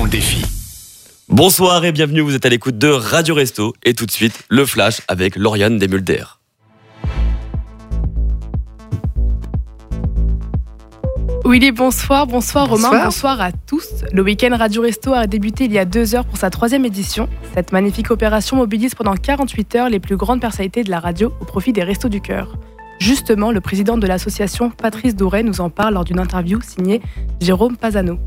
le défi. Bonsoir et bienvenue, vous êtes à l'écoute de Radio Resto. Et tout de suite, le flash avec Lauriane Desmulder. Willy, bonsoir Romain, bonsoir à tous. Le week-end Radio Resto a débuté il y a 2 heures pour sa 3e édition. Cette magnifique opération mobilise pendant 48 heures les plus grandes personnalités de la radio au profit des Restos du Cœur. Justement, le président de l'association, Patrice Douret, nous en parle lors d'une interview signée Jérôme Pazano.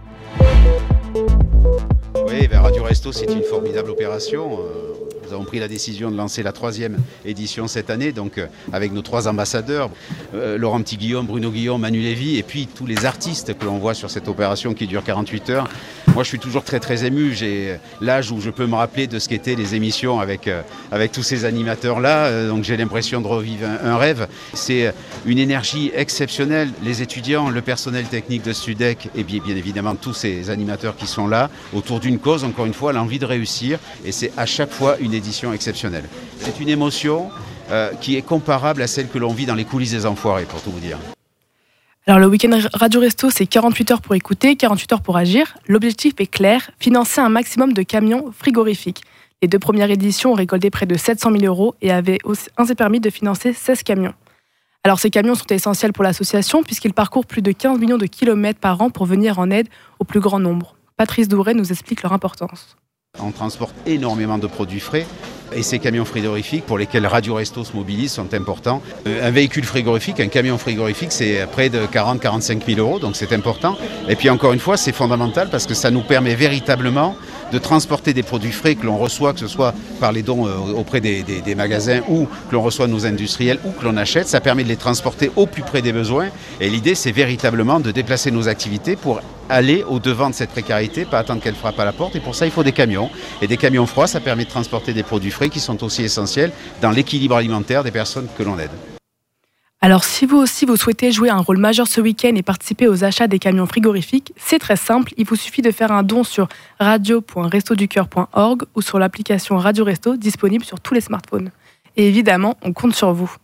Oui, Radio Resto, c'est une formidable opération. Nous avons pris la décision de lancer la 3e édition cette année, donc avec nos 3 ambassadeurs, Laurent Petit-Guillaume, Bruno Guillaume, Manu Lévy, et puis tous les artistes que l'on voit sur cette opération qui dure 48 heures. Moi, je suis toujours très ému. J'ai l'âge où je peux me rappeler de ce qu'étaient les émissions avec tous ces animateurs-là. Donc j'ai l'impression de revivre un rêve. C'est une énergie exceptionnelle. Les étudiants, le personnel technique de Studec et bien évidemment tous ces animateurs qui sont là autour d'une cause, encore une fois, l'envie de réussir. Et c'est à chaque fois une édition exceptionnelle. C'est une émotion qui est comparable à celle que l'on vit dans les coulisses des Enfoirés, pour tout vous dire. Alors le week-end Radio Resto, c'est 48 heures pour écouter, 48 heures pour agir. L'objectif est clair, financer un maximum de camions frigorifiques. Les 2 premières éditions ont récolté près de 700 000 € et avaient ainsi permis de financer 16 camions. Alors ces camions sont essentiels pour l'association puisqu'ils parcourent plus de 15 millions de kilomètres par an pour venir en aide au plus grand nombre. Patrice Douret nous explique leur importance. On transporte énormément de produits frais et ces camions frigorifiques pour lesquels Radio Resto se mobilise sont importants. Un véhicule frigorifique, un camion frigorifique, c'est près de 40-45 000 €, donc c'est important. Et puis encore une fois, c'est fondamental parce que ça nous permet véritablement de transporter des produits frais que l'on reçoit, que ce soit par les dons auprès des magasins ou que l'on reçoit de nos industriels ou que l'on achète. Ça permet de les transporter au plus près des besoins. Et l'idée, c'est véritablement de déplacer nos activités pour aller au-devant de cette précarité, pas attendre qu'elle frappe à la porte. Et pour ça, il faut des camions. Et des camions froids, ça permet de transporter des produits frais qui sont aussi essentiels dans l'équilibre alimentaire des personnes que l'on aide. Alors si vous aussi vous souhaitez jouer un rôle majeur ce week-end et participer aux achats des camions frigorifiques, c'est très simple, il vous suffit de faire un don sur radio.restoducoeur.org ou sur l'application Radio Resto disponible sur tous les smartphones. Et évidemment, on compte sur vous.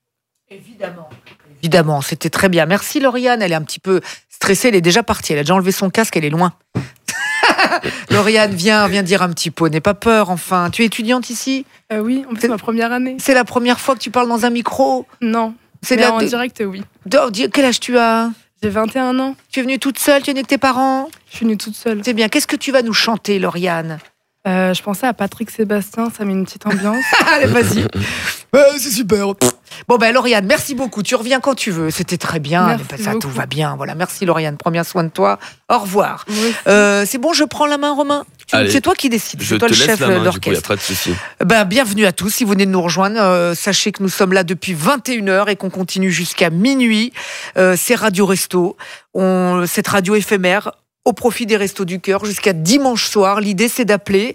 Évidemment, c'était très bien. Merci Lauriane, elle est un petit peu stressée, elle est déjà partie, elle a déjà enlevé son casque, elle est loin. Lauriane, viens dire un petit peu, n'aie pas peur enfin. Tu es étudiante ici ? Oui, c'est ma première année. C'est la première fois que tu parles dans un micro ? Non. C'est en direct, oui. Quel âge tu as ? J'ai 21 ans. Tu es venue toute seule ? Tu es venue avec tes parents ? Je suis venue toute seule. C'est bien. Qu'est-ce que tu vas nous chanter, Lauriane ? Je pensais à Patrick Sébastien, ça met une petite ambiance. Allez, vas-y. C'est super. Bon, Lauriane, merci beaucoup. Tu reviens quand tu veux. C'était très bien. Ça, tout va bien. Voilà. Merci, Lauriane. Prends bien soin de toi. Au revoir. Oui. C'est bon, je prends la main, Romain. C'est toi qui décides. C'est toi le chef d'orchestre. Il n'y a pas de souci. Bienvenue à tous. Si vous venez de nous rejoindre, sachez que nous sommes là depuis 21h et qu'on continue jusqu'à minuit. C'est Radio Resto. Cette radio éphémère au profit des Restos du Cœur jusqu'à dimanche soir. L'idée, c'est d'appeler.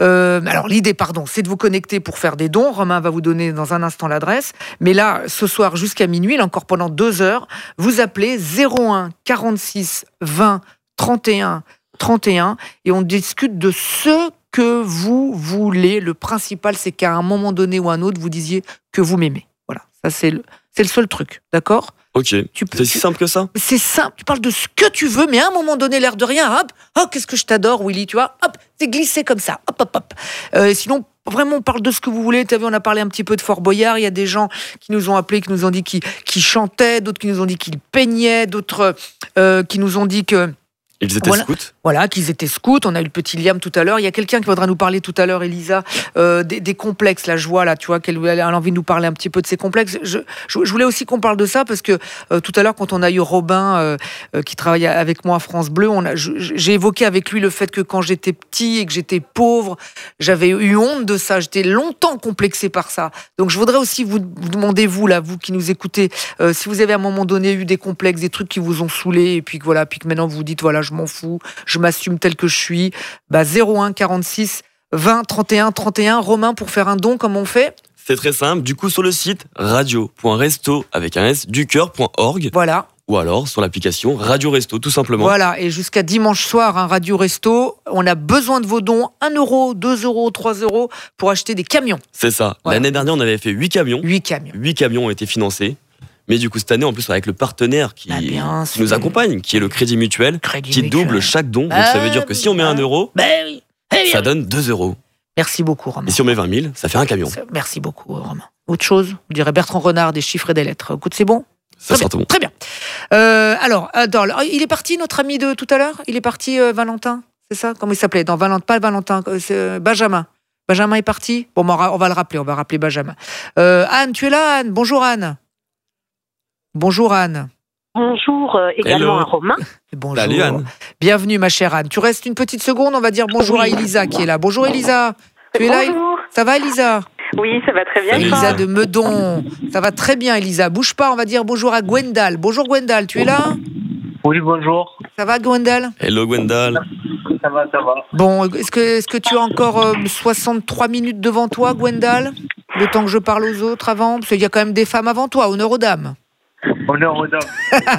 C'est de vous connecter pour faire des dons. Romain va vous donner dans un instant l'adresse. Mais là, ce soir jusqu'à minuit, là encore pendant 2 heures, vous appelez 01 46 20 31 31 et on discute de ce que vous voulez. Le principal, c'est qu'à un moment donné ou un autre, vous disiez que vous m'aimez. Voilà, ça c'est le seul truc, d'accord ? Ok, c'est si simple que ça ? C'est simple, tu parles de ce que tu veux, mais à un moment donné, l'air de rien, hop, oh, qu'est-ce que je t'adore, Willy, tu vois, hop, c'est glissé comme ça, hop. Sinon, vraiment, on parle de ce que vous voulez. Tu as vu, on a parlé un petit peu de Fort Boyard. Il y a des gens qui nous ont appelés, qui nous ont dit qu'ils chantaient, d'autres qui nous ont dit qu'ils peignaient, d'autres qui nous ont dit que... Ils étaient scouts ? Voilà, qu'ils étaient scouts. On a eu le petit Liam tout à l'heure. Il y a quelqu'un qui voudra nous parler tout à l'heure, Elisa, des complexes. Là, je vois, là, tu vois, qu'elle a envie de nous parler un petit peu de ces complexes. Je voulais aussi qu'on parle de ça parce que tout à l'heure, quand on a eu Robin qui travaille avec moi à France Bleu, j'ai évoqué avec lui le fait que quand j'étais petit et que j'étais pauvre, j'avais eu honte de ça. J'étais longtemps complexée par ça. Donc, je voudrais aussi vous demander, vous qui nous écoutez, si vous avez à un moment donné eu des complexes, des trucs qui vous ont saoulé et puis que maintenant vous dites, voilà, je m'en fous, je m'assume tel que je suis. 01 46 20 31 31. Romain, pour faire un don, comment on fait ? C'est très simple. Du coup, sur le site radio.resto avec un s ducoeur.org. Voilà. Ou alors sur l'application Radio Resto, tout simplement. Voilà, et jusqu'à dimanche soir, Radio Resto, on a besoin de vos dons, 1 €, 2 €, 3 € pour acheter des camions. C'est ça. Voilà. L'année dernière, on avait fait 8 camions. 8 camions. 8 camions ont été financés. Mais du coup, cette année, en plus, avec le partenaire qui nous accompagne, qui est le Crédit Mutuel, qui double chaque don. Donc ça veut dire que si on met 1 euro, ça donne 2 euros. Merci beaucoup, Romain. Et si on met 20 000, ça fait un camion. Merci beaucoup, Romain. Autre chose, vous dirait Bertrand Renard, des chiffres et des lettres. Écoute, c'est bon? Ça sera tout bon. Très bien. Alors, il est parti, notre ami de tout à l'heure? Il est parti, Valentin? C'est ça? Comment il s'appelait? Pas Valentin, c'est Benjamin. Benjamin est parti? Bon, on va le rappeler, on va rappeler Benjamin. Anne, tu es là, Anne? Bonjour, Anne. Bonjour, Anne. Bonjour également à Romain. Bonjour. Salut, Anne. Bienvenue, ma chère Anne. Tu restes une petite seconde, on va dire bonjour à Elisa qui est là. Bonjour, Elisa. Tu es là? Bonjour. Ça va, Elisa? Oui, ça va très bien. Elisa de Meudon. Ça va très bien, Elisa. Bouge pas, on va dire bonjour à Gwendal. Bonjour, Gwendal. Tu es là? Oui, bonjour. Ça va, Gwendal? Hello, Gwendal. Ça va. Bon, est-ce que tu as encore 63 minutes devant toi, Gwendal? Le temps que je parle aux autres avant? Parce qu'il y a quand même des femmes avant toi. Honneur aux dames. Honneur aux dames.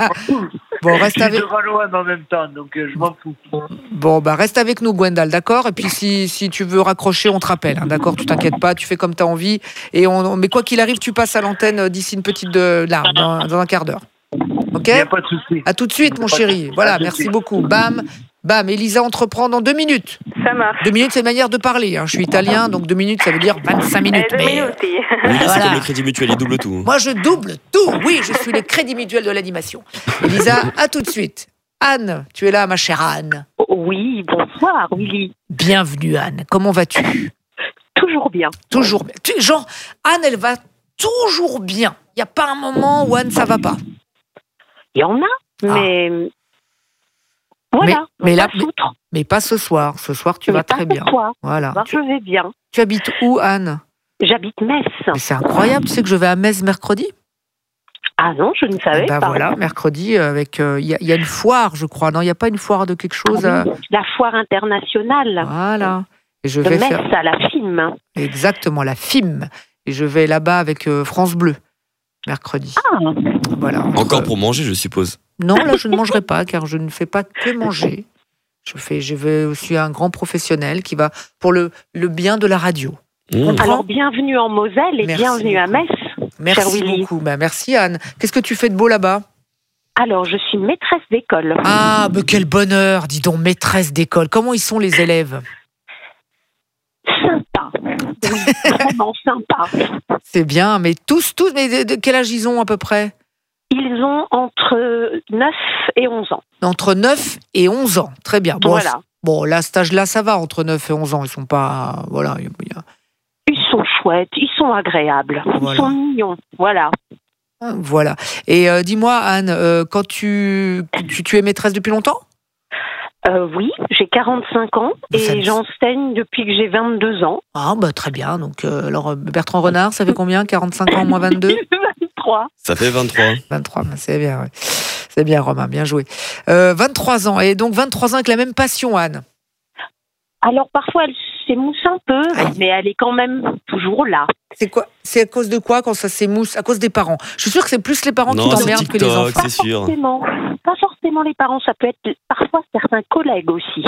Bon, reste avec... Je suis de Valois en même temps, donc je m'en fous. Bon, reste avec nous, Gwendal, d'accord? Et puis, si tu veux raccrocher, on te rappelle, hein, d'accord? Tu t'inquiètes pas, tu fais comme tu as envie. Mais quoi qu'il arrive, tu passes à l'antenne d'ici une petite dans un quart d'heure. Ok? Il n'y a pas de souci. À tout de suite, mon chéri. Voilà, merci beaucoup. Bam, Elisa entreprend dans 2 minutes. Ça marche. 2 minutes, c'est une manière de parler. Hein. Je suis italien, donc 2 minutes, ça veut dire 25 minutes. Oui, Oui, c'est Voilà. comme le Crédit Mutuel, il double tout. Moi, je double tout. Oui, je suis le Crédit Mutuel de l'animation. Elisa, à tout de suite. Anne, tu es là, ma chère Anne. Oui, bonsoir, Willy. Bienvenue, Anne. Comment vas-tu? Toujours bien. Toujours bien. Genre, Anne, elle va toujours bien. Il n'y a pas un moment où Anne, ça va pas. Il y en a, mais... Voilà, mais là, pas foutre. Mais pas ce soir. Ce soir, tu Mais vas pas très ce bien. soir. Voilà. Ben, je vais bien. Tu habites où, Anne? J'habite Metz. Mais c'est incroyable. Tu sais que je vais à Metz mercredi? Ah non, je ne savais pas. Voilà, mercredi, avec il y a une foire, je crois. Non, il n'y a pas une foire de quelque chose. La foire internationale. Voilà. Et je De vais Metz faire à la FIM. exactement la FIM. Et je vais là-bas avec France Bleu mercredi. Ah, Voilà. Encore pour manger, je suppose. Non, là, je ne mangerai pas, car je ne fais pas que manger. Je vais aussi un grand professionnel qui va pour le bien de la radio. alors bienvenue en Moselle et Merci bienvenue à Metz. Cher Merci Willy. beaucoup. Merci, Anne. Qu'est-ce que tu fais de beau là-bas? Alors, je suis maîtresse d'école. Ah, mais quel bonheur. Dis donc, maîtresse d'école. Comment ils sont, les élèves? Sympa. Oui, vraiment sympa. C'est bien, mais tous, mais de quel âge ils ont à peu près? Ils ont entre 9 et 11 ans. Entre 9 et 11 ans. Très bien. Bon, Voilà. Bon, là, cet âge-là, ça va, entre 9 et 11 ans. Ils sont pas... Voilà. Ils sont chouettes, ils sont agréables, Voilà. ils sont mignons. Voilà. Voilà. Et dis-moi, Anne, quand tu es maîtresse depuis longtemps? Oui, j'ai 45 ans Ça me- et j'enseigne depuis que j'ai 22 ans. Ah, très bien. Donc, alors, Bertrand Renard, ça fait combien? 45 ans moins 22? 23. Ça fait 23. 23, c'est bien, ouais. C'est bien, Romain, bien joué. 23 ans, et donc 23 ans avec la même passion, Anne. Alors parfois elle s'émousse un peu, Aïe. mais elle est quand même toujours là. C'est à cause de quoi quand ça s'émousse? À cause des parents. Je suis sûre que c'est plus les parents qui Non, c'est t'emmerdent que les TikTok, enfants. c'est sûr. Pas forcément les parents, ça peut être parfois certains collègues aussi.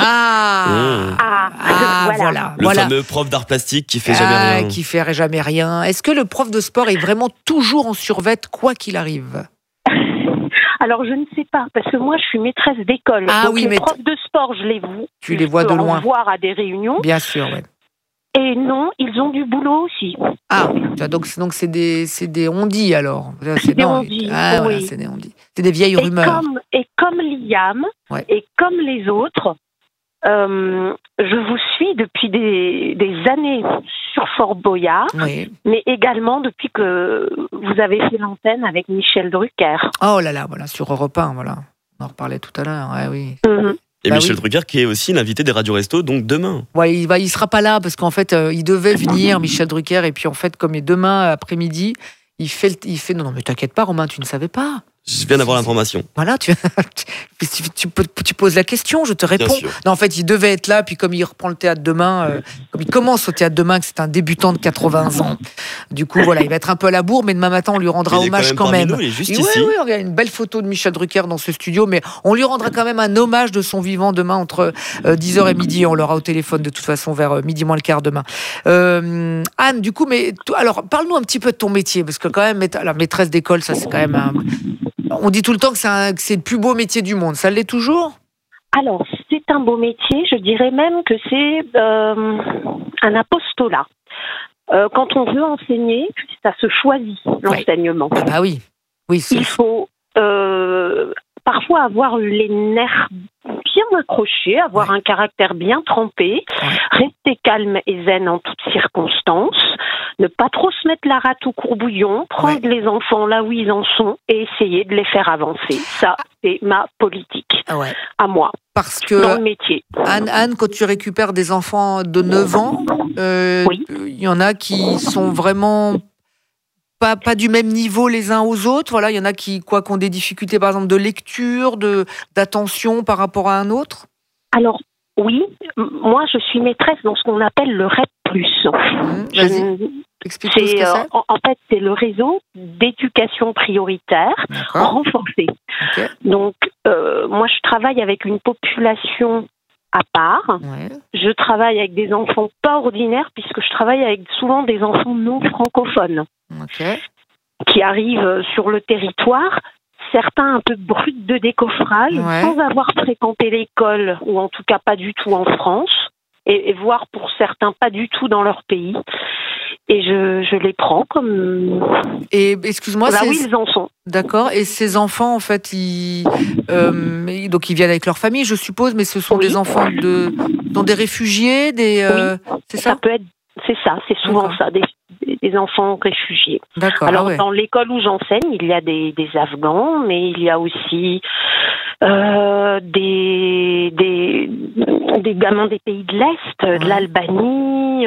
Voilà. Le fameux prof d'art plastique qui fait jamais rien. Qui fait jamais rien. Est-ce que le prof de sport est vraiment toujours en survêt, quoi qu'il arrive? Alors je ne sais pas, parce que moi je suis maîtresse d'école. Ah donc oui, les mais profs de sport, Tu les vois de peux loin. en voir à des réunions. Bien sûr, ouais. Et non, ils ont du boulot aussi. Ah, donc c'est des on-dit alors. C'est des on-dit, voilà, oui. c'est des on-dit. C'est des vieilles rumeurs. Et comme Liam, Ouais. et comme les autres, je vous suis depuis des années sur Fort Boyard, Oui. mais également depuis que vous avez fait l'antenne avec Michel Drucker. Oh là là, voilà, sur Europe 1, voilà. On en reparlait tout à l'heure, ouais, oui. Mhm. Et Bah Michel oui. Drucker qui est aussi l'invité des Radio Resto, donc demain. Ouais, il sera pas là parce qu'en fait, il devait venir, Michel Drucker, et puis en fait, comme est demain après-midi, il fait non, mais t'inquiète pas, Romain, tu ne savais pas. Je viens d'avoir l'information. Voilà, tu poses la question, je te réponds. Non, en fait, il devait être là, puis comme il reprend le théâtre demain, comme il commence au théâtre demain, que c'est un débutant de 80 ans, du coup, voilà, il va être un peu à la bourre, mais demain matin, on lui rendra hommage quand même. Nous, il est juste ici. Oui, il y a une belle photo de Michel Drucker dans ce studio, mais on lui rendra quand même un hommage de son vivant demain entre 10h et midi. On l'aura au téléphone de toute façon vers midi moins le quart demain. Anne, du coup, alors, parle-nous un petit peu de ton métier, parce que quand même, la maîtresse d'école, ça, c'est quand même on dit tout le temps que c'est le plus beau métier du monde. Ça l'est toujours ? Alors, c'est un beau métier. Je dirais même que c'est un apostolat. Quand on veut enseigner, ça se choisit, l'enseignement. Ah bah oui. Il faut parfois avoir les nerfs bien accrochés, avoir un caractère bien trempé, rester calme et zen en toutes circonstances, ne pas trop se mettre la rate au courbouillon, prendre les enfants là où ils en sont et essayer de les faire avancer. Ça, c'est ma politique, à moi, parce que dans le métier. Anne, quand tu récupères des enfants de 9 ans, il y en a qui sont vraiment pas du même niveau les uns aux autres. Voilà, il y en a qui ont des difficultés, par exemple, de lecture, d'attention par rapport à un autre. Alors, oui, moi, je suis maîtresse dans ce qu'on appelle le REP+. Vas-y, explique-nous ce que c'est. En fait, c'est le réseau d'éducation prioritaire renforcé. Okay. Donc, moi, je travaille avec une population à part. Je travaille avec des enfants pas ordinaires, puisque je travaille avec souvent des enfants non francophones qui arrivent sur le territoire, certains un peu bruts de décoffrage, sans avoir fréquenté l'école, ou en tout cas pas du tout en France, et voire pour certains pas du tout dans leur pays. Et je les prends comme... Et excuse-moi, là où ils en sont. D'accord. Et ces enfants, en fait, donc ils viennent avec leur famille, je suppose, mais ce sont des enfants dans des réfugiés, c'est ça ? C'est souvent ça, des enfants réfugiés. D'accord. Alors, dans l'école où j'enseigne, il y a des Afghans, mais il y a aussi des gamins des pays de l'Est, de l'Albanie,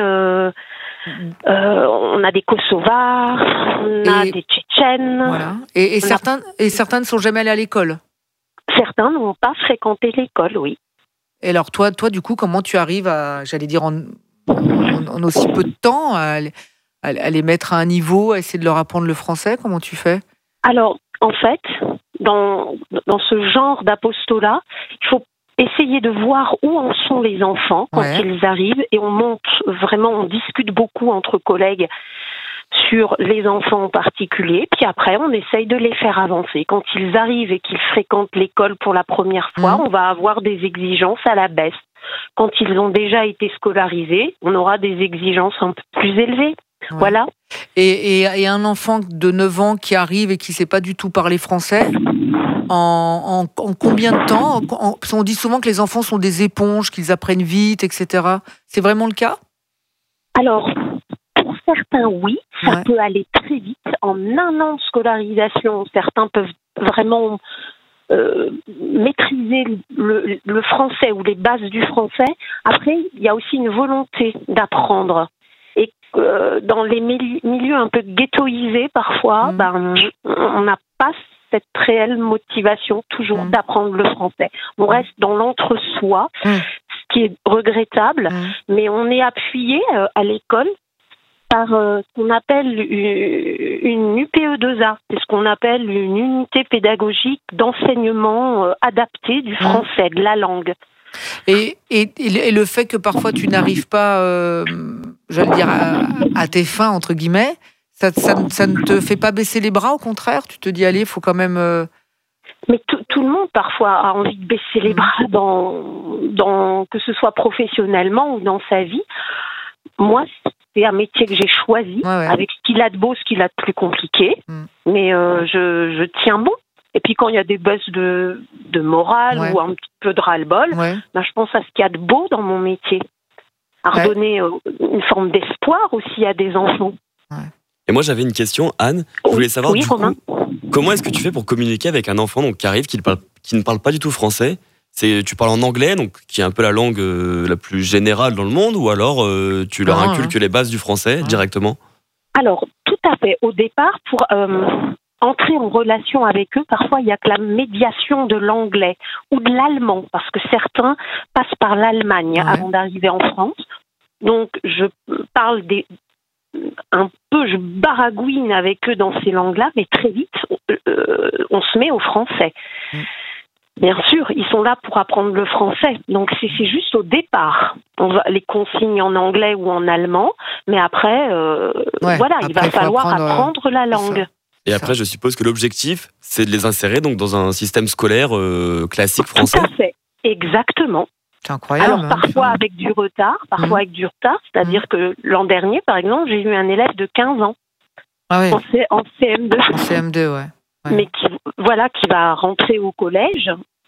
on a des Kosovars, on a des Tchétchènes. Voilà. Et certains ne sont jamais allés à l'école ? Certains n'ont pas fréquenté l'école, oui. Et alors, toi, du coup, comment tu arrives à, j'allais dire, en aussi peu de temps, à les mettre à un niveau, à essayer de leur apprendre le français ? Comment tu fais ? Alors, en fait, dans ce genre d'apostolat, il faut essayer de voir où en sont les enfants quand ils arrivent, et on discute beaucoup entre collègues sur les enfants en particulier, puis après on essaye de les faire avancer. Quand ils arrivent et qu'ils fréquentent l'école pour la première fois, on va avoir des exigences à la baisse. Quand ils ont déjà été scolarisés, on aura des exigences un peu plus élevées. Voilà. Et un enfant de 9 ans qui arrive et qui ne sait pas du tout parler français, en combien de temps ? On dit souvent que les enfants sont des éponges, qu'ils apprennent vite, etc. C'est vraiment le cas ? Alors, pour certains, oui. Ça peut aller très vite. En un an de scolarisation, certains peuvent vraiment maîtriser le français ou les bases du français. Après, il y a aussi une volonté d'apprendre. Et dans les milieux un peu ghettoisés, parfois, on n'a pas cette réelle motivation toujours d'apprendre le français. On reste dans l'entre-soi, ce qui est regrettable, mais on est appuyé à l'école par ce qu'on appelle une UPE2A, c'est ce qu'on appelle une unité pédagogique d'enseignement adapté du français, de la langue. Et le fait que parfois tu n'arrives pas, j'allais dire, à tes fins, entre guillemets, ça ne te fait pas baisser les bras, au contraire ? Tu te dis, allez, il faut quand même... Mais tout le monde, parfois, a envie de baisser les bras, que ce soit professionnellement ou dans sa vie. Moi, c'est un métier que j'ai choisi, avec ce qu'il a de beau, ce qu'il a de plus compliqué. Mais je tiens bon. Et puis quand il y a des baisses de morale ou un petit peu de ras-le-bol, je pense à ce qu'il y a de beau dans mon métier. À redonner une forme d'espoir aussi à des enfants. Et moi j'avais une question, Anne. Je voulais savoir du coup, comment est-ce que tu fais pour communiquer avec un enfant qui arrive, qui ne parle pas du tout français ? Tu parles en anglais, donc qui est un peu la langue la plus générale dans le monde, ou alors tu leur inculques les bases du français directement ? Alors, tout à fait. Au départ, entrer en relation avec eux, parfois il y a que la médiation de l'anglais ou de l'allemand, parce que certains passent par l'Allemagne avant d'arriver en France. Donc je parle je baragouine avec eux dans ces langues-là, mais très vite on se met au français. Bien sûr, ils sont là pour apprendre le français, donc c'est juste au départ. On va les consignes en anglais ou en allemand, mais après, il va falloir apprendre la langue. Et après, je suppose que l'objectif, c'est de les insérer donc dans un système scolaire classique français. Tout à fait, exactement. C'est incroyable. Alors parfois avec du retard, c'est-à-dire que l'an dernier, par exemple, j'ai eu un élève de 15 ans en CM2. En CM2, ouais. Mais qui va rentrer au collège.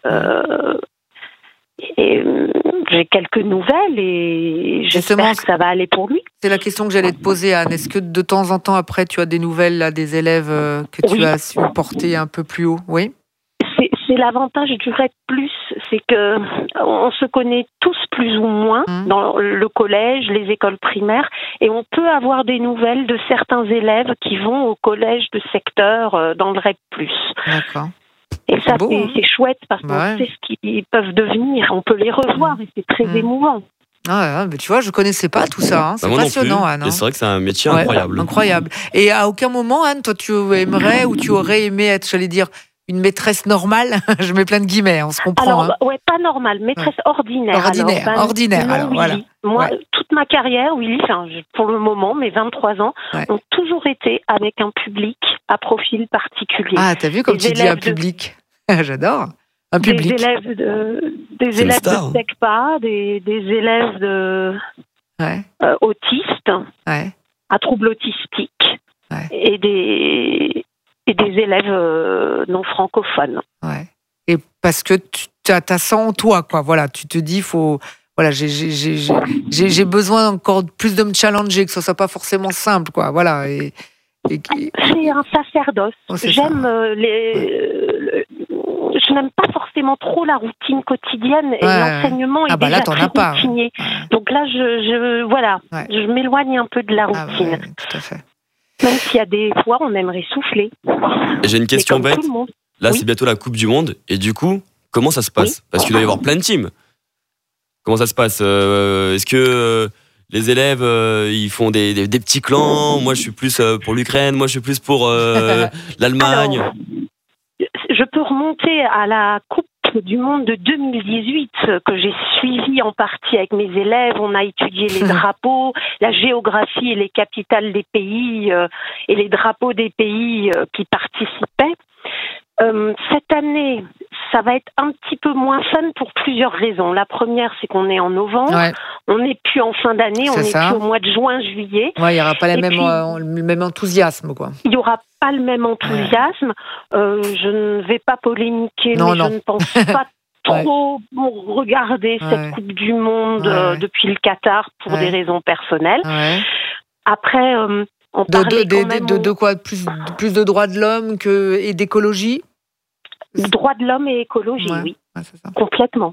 Et j'ai quelques nouvelles et j'espère que ça va aller pour lui. C'est la question que j'allais te poser, Anne. Est-ce que de temps en temps, après, tu as des nouvelles là, des élèves que tu as su porter un peu plus haut? Oui. C'est l'avantage du REP+, c'est que on se connaît tous plus ou moins dans le collège, les écoles primaires, et on peut avoir des nouvelles de certains élèves qui vont au collège de secteur dans le REP+. D'accord. Et ça, c'est chouette parce qu'on sait ce qu'ils peuvent devenir. On peut les revoir et c'est très émouvant. Ah, mais tu vois, je connaissais pas tout ça. Hein. C'est passionnant, Anne. Et c'est vrai que c'est un métier incroyable. Incroyable. Et à aucun moment, Anne, toi, tu aimerais ou tu aurais aimé être, j'allais dire, une maîtresse normale? Je mets plein de guillemets, on se comprend. Alors, pas normale, maîtresse ordinaire. Ordinaire, alors voilà. Moi, toute ma carrière, Willy, pour le moment, mes 23 ans, ont toujours été avec un public à profil particulier. Ah, t'as vu comme tu dis un public? J'adore. Un public. Des élèves de SECPA, des élèves autistes, à troubles autistiques, et des élèves non francophones. Ouais. Et parce que tu as ça en toi, quoi. Voilà, tu te dis, j'ai besoin encore plus de me challenger, que ce soit pas forcément simple, quoi. Voilà. C'est un sacerdoce. J'aime je n'aime pas forcément trop la routine quotidienne et l'enseignement est déjà très routinier. Donc là, je m'éloigne un peu de la routine. Tout à fait. Même s'il y a des fois, on aimerait souffler. Et j'ai une question bête. Là, c'est bientôt la Coupe du Monde. Et du coup, comment ça se passe? Parce qu'il doit y avoir plein de teams. Comment ça se passe? Est-ce que les élèves, ils font des petits clans? Moi, je suis plus pour l'Ukraine. Moi, je suis plus pour l'Allemagne. Alors, je peux remonter à la Coupe du Monde de 2018 que j'ai suivi en partie avec mes élèves. On a étudié les drapeaux, la géographie et les capitales des pays et les drapeaux des pays qui participaient. Cette année, ça va être un petit peu moins fun pour plusieurs raisons. La première, c'est qu'on est en novembre. On n'est plus en fin d'année, on est plus au mois de juin, juillet. Il n'y aura pas le même enthousiasme, quoi. Il n'y aura pas le même enthousiasme. Je ne vais pas polémiquer, je ne pense pas trop regarder cette Coupe du Monde depuis le Qatar pour des raisons personnelles. Après, on parlait de quoi? Plus de droits de l'homme et d'écologie? Droits de l'homme et écologie, oui. C'est ça. Complètement.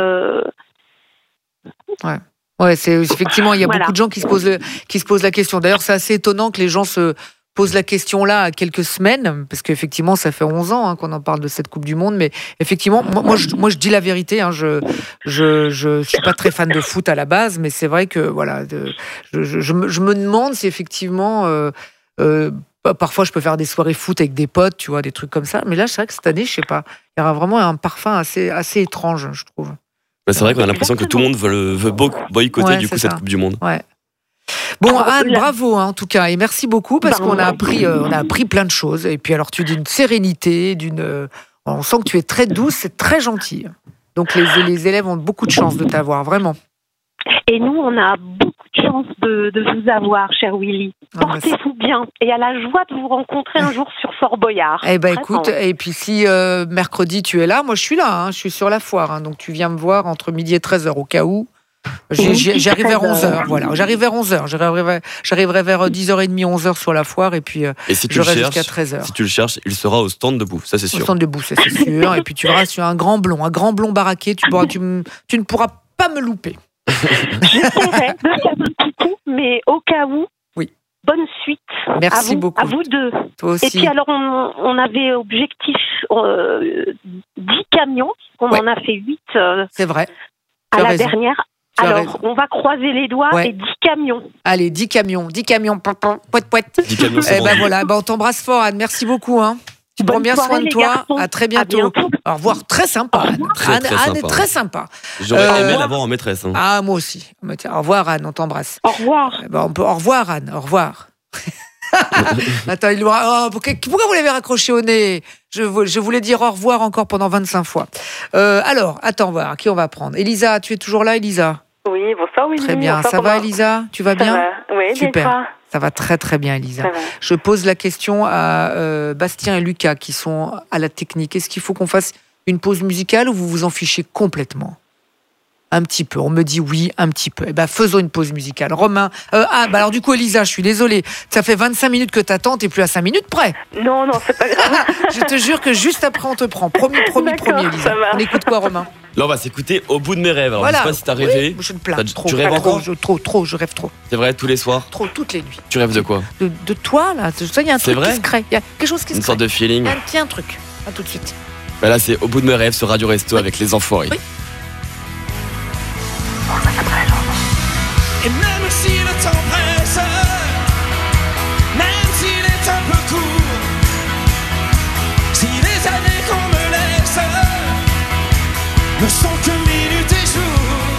C'est effectivement, il y a beaucoup de gens qui se posent la question. D'ailleurs, c'est assez étonnant que les gens se posent la question là à quelques semaines, parce qu'effectivement, ça fait 11 ans qu'on en parle de cette Coupe du Monde, mais effectivement, moi je dis la vérité, je suis pas très fan de foot à la base, mais c'est vrai que voilà, je me demande si effectivement parfois je peux faire des soirées foot avec des potes, tu vois, des trucs comme ça, mais là c'est vrai que cette année, je sais pas, il y aura vraiment un parfum assez étrange, je trouve. C'est vrai qu'on a l'impression que tout le monde veut boycotter cette Coupe du Monde. Bon, Anne, bravo en tout cas, et merci beaucoup parce qu'on a appris plein de choses. Et puis alors, tu dis une sérénité, on sent que tu es très douce, c'est très gentil. Donc les élèves ont beaucoup de chance de t'avoir, vraiment. Et nous, on a beaucoup de chance de vous avoir, cher Willy. Portez-vous bien et à la joie de vous rencontrer un jour sur Fort Boyard. Eh ben écoute, et puis si mercredi tu es là, moi je suis là, je suis sur la foire, donc tu viens me voir entre midi et 13h au cas où. J'arrive vers 11h, voilà. J'arrive vers 11h. J'arriverai vers 10h30, 11h sur la foire et puis je reste jusqu'à 13h. Si tu le cherches, il sera au stand de bouffe, ça c'est sûr. Au stand de bouffe, ça c'est sûr. Et puis tu verras sur un grand blond baraqué, tu ne pourras pas me louper. J'essaierai de faire un petit coup, mais au cas où, bonne suite. Merci beaucoup. À vous deux. Toi aussi. Et puis alors, on avait objectif 10 camions, on en a fait 8 c'est vrai. à la dernière. Alors, raison. on va croiser les doigts et 10 camions. Allez, 10 camions. Poète, poète. 10 camions, c'est Eh ben vendu. voilà, on t'embrasse fort, Anne. Merci beaucoup. Hein. Tu prends bien soin de toi. À très bientôt. Au revoir. Très sympa, Anne. Anne est très sympa. J'aurais aimé l'avoir en maîtresse. Hein. Ah, moi aussi. Au revoir, Anne. On t'embrasse. Au revoir. Au revoir, Anne. Au revoir. Attends, pourquoi vous l'avez raccroché au nez? Je voulais dire au revoir encore pendant 25 fois. Alors, attends, voir qui on va prendre. Elisa, tu es toujours là, Elisa? Oui, bonsoir, oui. Très bien. Ça va, Elisa? Tu vas bien? Oui, super. Ça va très très bien, Elisa. Je pose la question à Bastien et Lucas qui sont à la technique. Est-ce qu'il faut qu'on fasse une pause musicale ou vous vous en fichez complètement? Un petit peu. On me dit oui, un petit peu. Eh ben, faisons une pause musicale. Romain. Alors du coup, Elisa, je suis désolée. Ça fait 25 minutes que t'attends, t'es plus à 5 minutes près. Non, c'est pas grave. Je te jure que juste après, on te prend. Promis, Elisa. On écoute quoi, Romain? Là, on va s'écouter Au bout de mes rêves. Alors, voilà. Je sais pas si t'as rêvé. Oui, je me plains. Tu rêves encore? Je rêve trop. C'est vrai, tous les soirs? Trop, toutes les nuits. Tu rêves de quoi? De toi, là. Il y a un truc qui se crée. Il y a quelque chose qui se crée. Une sorte de feeling. Il y a un truc. À tout de suite. Bah là, c'est Au bout de mes rêves sur Radio Resto avec les Enfoirés. Oui. Et même si le temps presse, même s'il est un peu court, si les années qu'on me laisse ne sont que minutes et jours,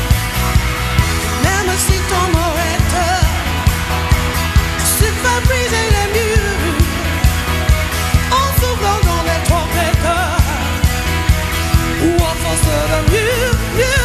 même si ton moette se fait briser les murs en soufflant dans les trompettes ou en force de mur,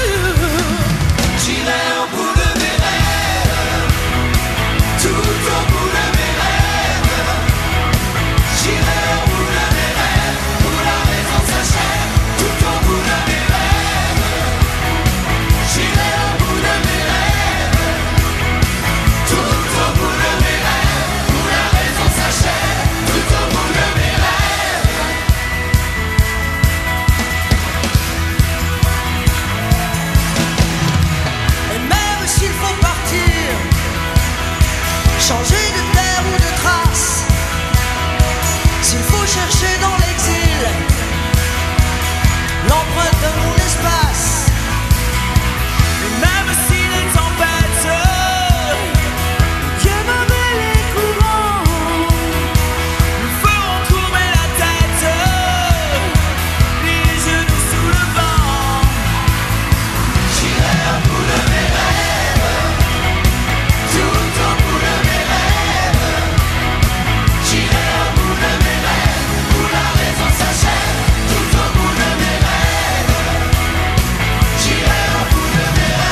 j'irai au bout de mes rêves, tout au bout de mes rêves. J'irai au bout de mes rêves, où la raison s'achève, tout au bout de mes rêves. J'irai au bout de mes rêves, tout au bout de mes rêves, où la raison s'achève, tout au bout de mes rêves. Et même s'il faut partir, changer de terre ou de trace, s'il faut chercher dans l'exil l'empreinte de mon espace, et même si les tempêtes que m'avaient les courants nous feront tourner la tête, les genoux sous le vent, j'irai au bout de mes rêves, tout au bout de mes rêves. J'irai au bout de mes rêves, où la raison s'achève, tout au bout de mes rêves. J'irai au bout de mes rêves.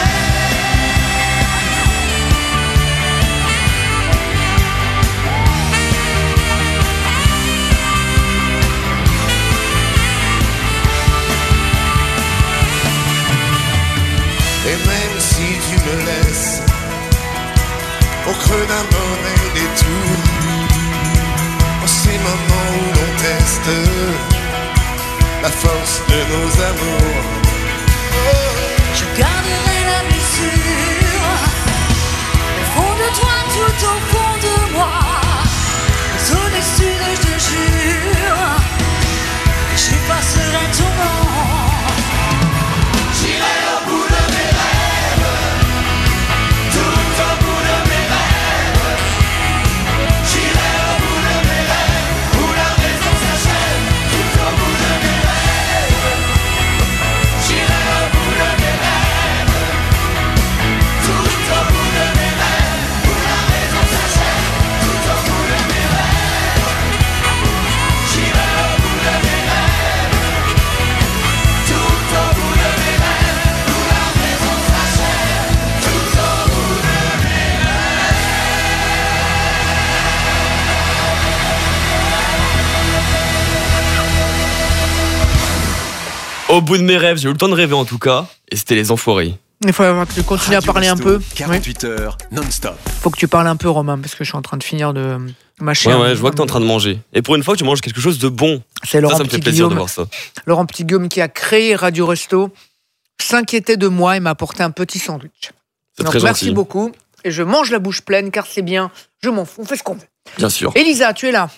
Et même si tu me laisses au creux d'un mauvais détour, en ces moments où l'on teste la force de nos amours, je garderai la blessure au fond de toi, tout au fond de moi, au-dessus de, je te jure, j'effacerai ton nom. J'irai au bout de mes rêves, tout au bout de mes rêves. J'irai au bout de mes rêves, où la raison s'achève, tout au bout de mes rêves. J'irai au bout de mes rêves, tout au bout de mes rêves, où la raison s'achève, tout au bout de mes rêves. J'irai au bout de mes rêves, tout au bout de mes rêves, où la raison s'achève, tout au bout de mes Au bout de mes rêves, j'ai eu le temps de rêver en tout cas. Et c'était les Enfoirés. Il faut que tu continues à parler un peu. 48 heures non-stop. Faut que tu parles un peu, Romain, parce que je suis en train de finir de mâcher. Ouais, je vois que t'es en train de manger. Et pour une fois que tu manges quelque chose de bon. C'est Laurent Ça me fait plaisir de Petit-Guillaume. voir ça. Laurent Petit-Guillaume qui a créé Radio Resto s'inquiétait de moi et m'a apporté un petit sandwich. C'est Donc très merci gentil. beaucoup. Et je mange la bouche pleine car c'est bien Je m'en fous, on fait ce qu'on veut. Bien sûr. Elisa, tu es là?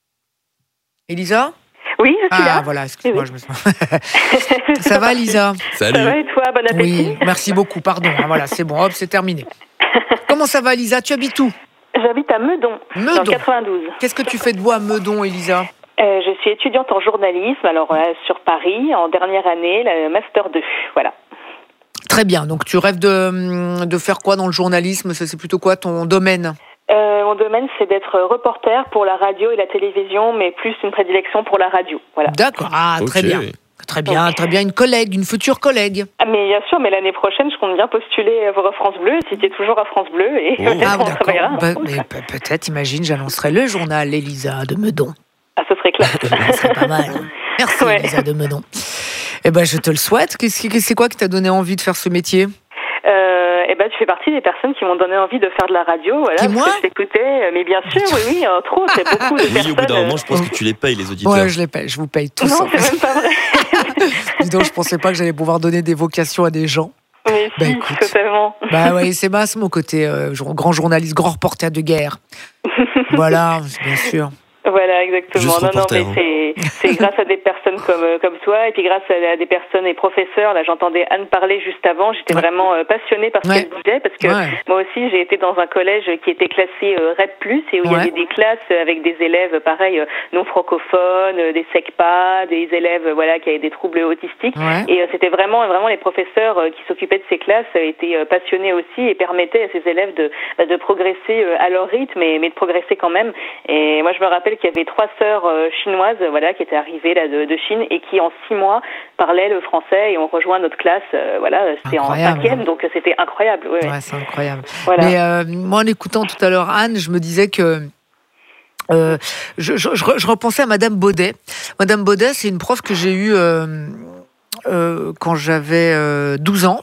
Elisa? Oui, je suis là. Ah, voilà, excuse-moi, je me sens... Ça va, Elisa? Salut. Ça va et toi, bon appétit. Oui, merci beaucoup, pardon. Voilà, c'est bon, hop, c'est terminé. Comment ça va, Elisa? Tu habites où? J'habite à Meudon, Meudon. dans le 92. Qu'est-ce que tu fais de beau à Meudon, Elisa? Je suis étudiante en journalisme, alors sur Paris, en dernière année, le Master 2, voilà. Très bien, donc tu rêves de faire quoi dans le journalisme? C'est plutôt quoi ton domaine? Mon domaine, c'est d'être reporter pour la radio et la télévision, mais plus une prédilection pour la radio, voilà. D'accord, ah, très Ok. bien. Très bien, très bien. Une collègue, une future collègue. Ah, mais bien sûr, mais l'année prochaine, je compte bien postuler pour France Bleu, si tu es toujours à France Bleu, et Ah, on d'accord. travaillera. Mais peut-être, imagine, j'annoncerai le journal Elisa de Meudon. Ah, ce serait clair. Ça serait pas mal. Merci, Ouais. Elisa de Meudon. Eh ben, je te le souhaite. C'est quoi qui t'a donné envie de faire ce métier? Eh ben, tu fais partie des personnes qui m'ont donné envie de faire de la radio, voilà. Qui, moi? Parce que je t'écoutais, mais bien sûr, oui, trop, c'est beaucoup de Oui, personnes. au bout d'un moment, je pense que tu les payes, les auditeurs. Ouais, je les paye. Je vous paye tous. Non, c'est même pas vrai. Dis donc, je pensais pas que j'allais pouvoir donner des vocations à des gens. Mais Bah, si, écoute. totalement. Bah ouais, c'est mon côté grand journaliste, grand reporter de guerre. Voilà, bien sûr. Voilà, exactement. Juste Non, reporter, mais c'est grâce à des personnes comme toi, et puis grâce à des personnes et professeurs. Là, j'entendais Anne parler juste avant. J'étais Ouais. vraiment passionnée par ce Ouais. qu'elle disait, parce que Ouais. moi aussi, j'ai été dans un collège qui était classé REP+, et où il y Ouais. avait des classes avec des élèves, pareil, non francophones, des SECPA, des élèves, voilà, qui avaient des troubles autistiques. Ouais. Et c'était vraiment les professeurs qui s'occupaient de ces classes étaient passionnés aussi et permettaient à ces élèves de progresser à leur rythme, mais de progresser quand même. Et moi, je me rappelle qu'il y avait 3 sœurs chinoises, voilà, qui étaient arrivées là de Chine et qui en 6 mois parlaient le français et ont rejoint notre classe. Voilà, c'était en Incroyable. 5e, donc c'était incroyable. Ouais. Ouais, c'est incroyable. Voilà. Mais moi, en écoutant tout à l'heure Anne, je me disais que je repensais à Madame Baudet. Madame Baudet, c'est une prof que j'ai eue quand j'avais 12 ans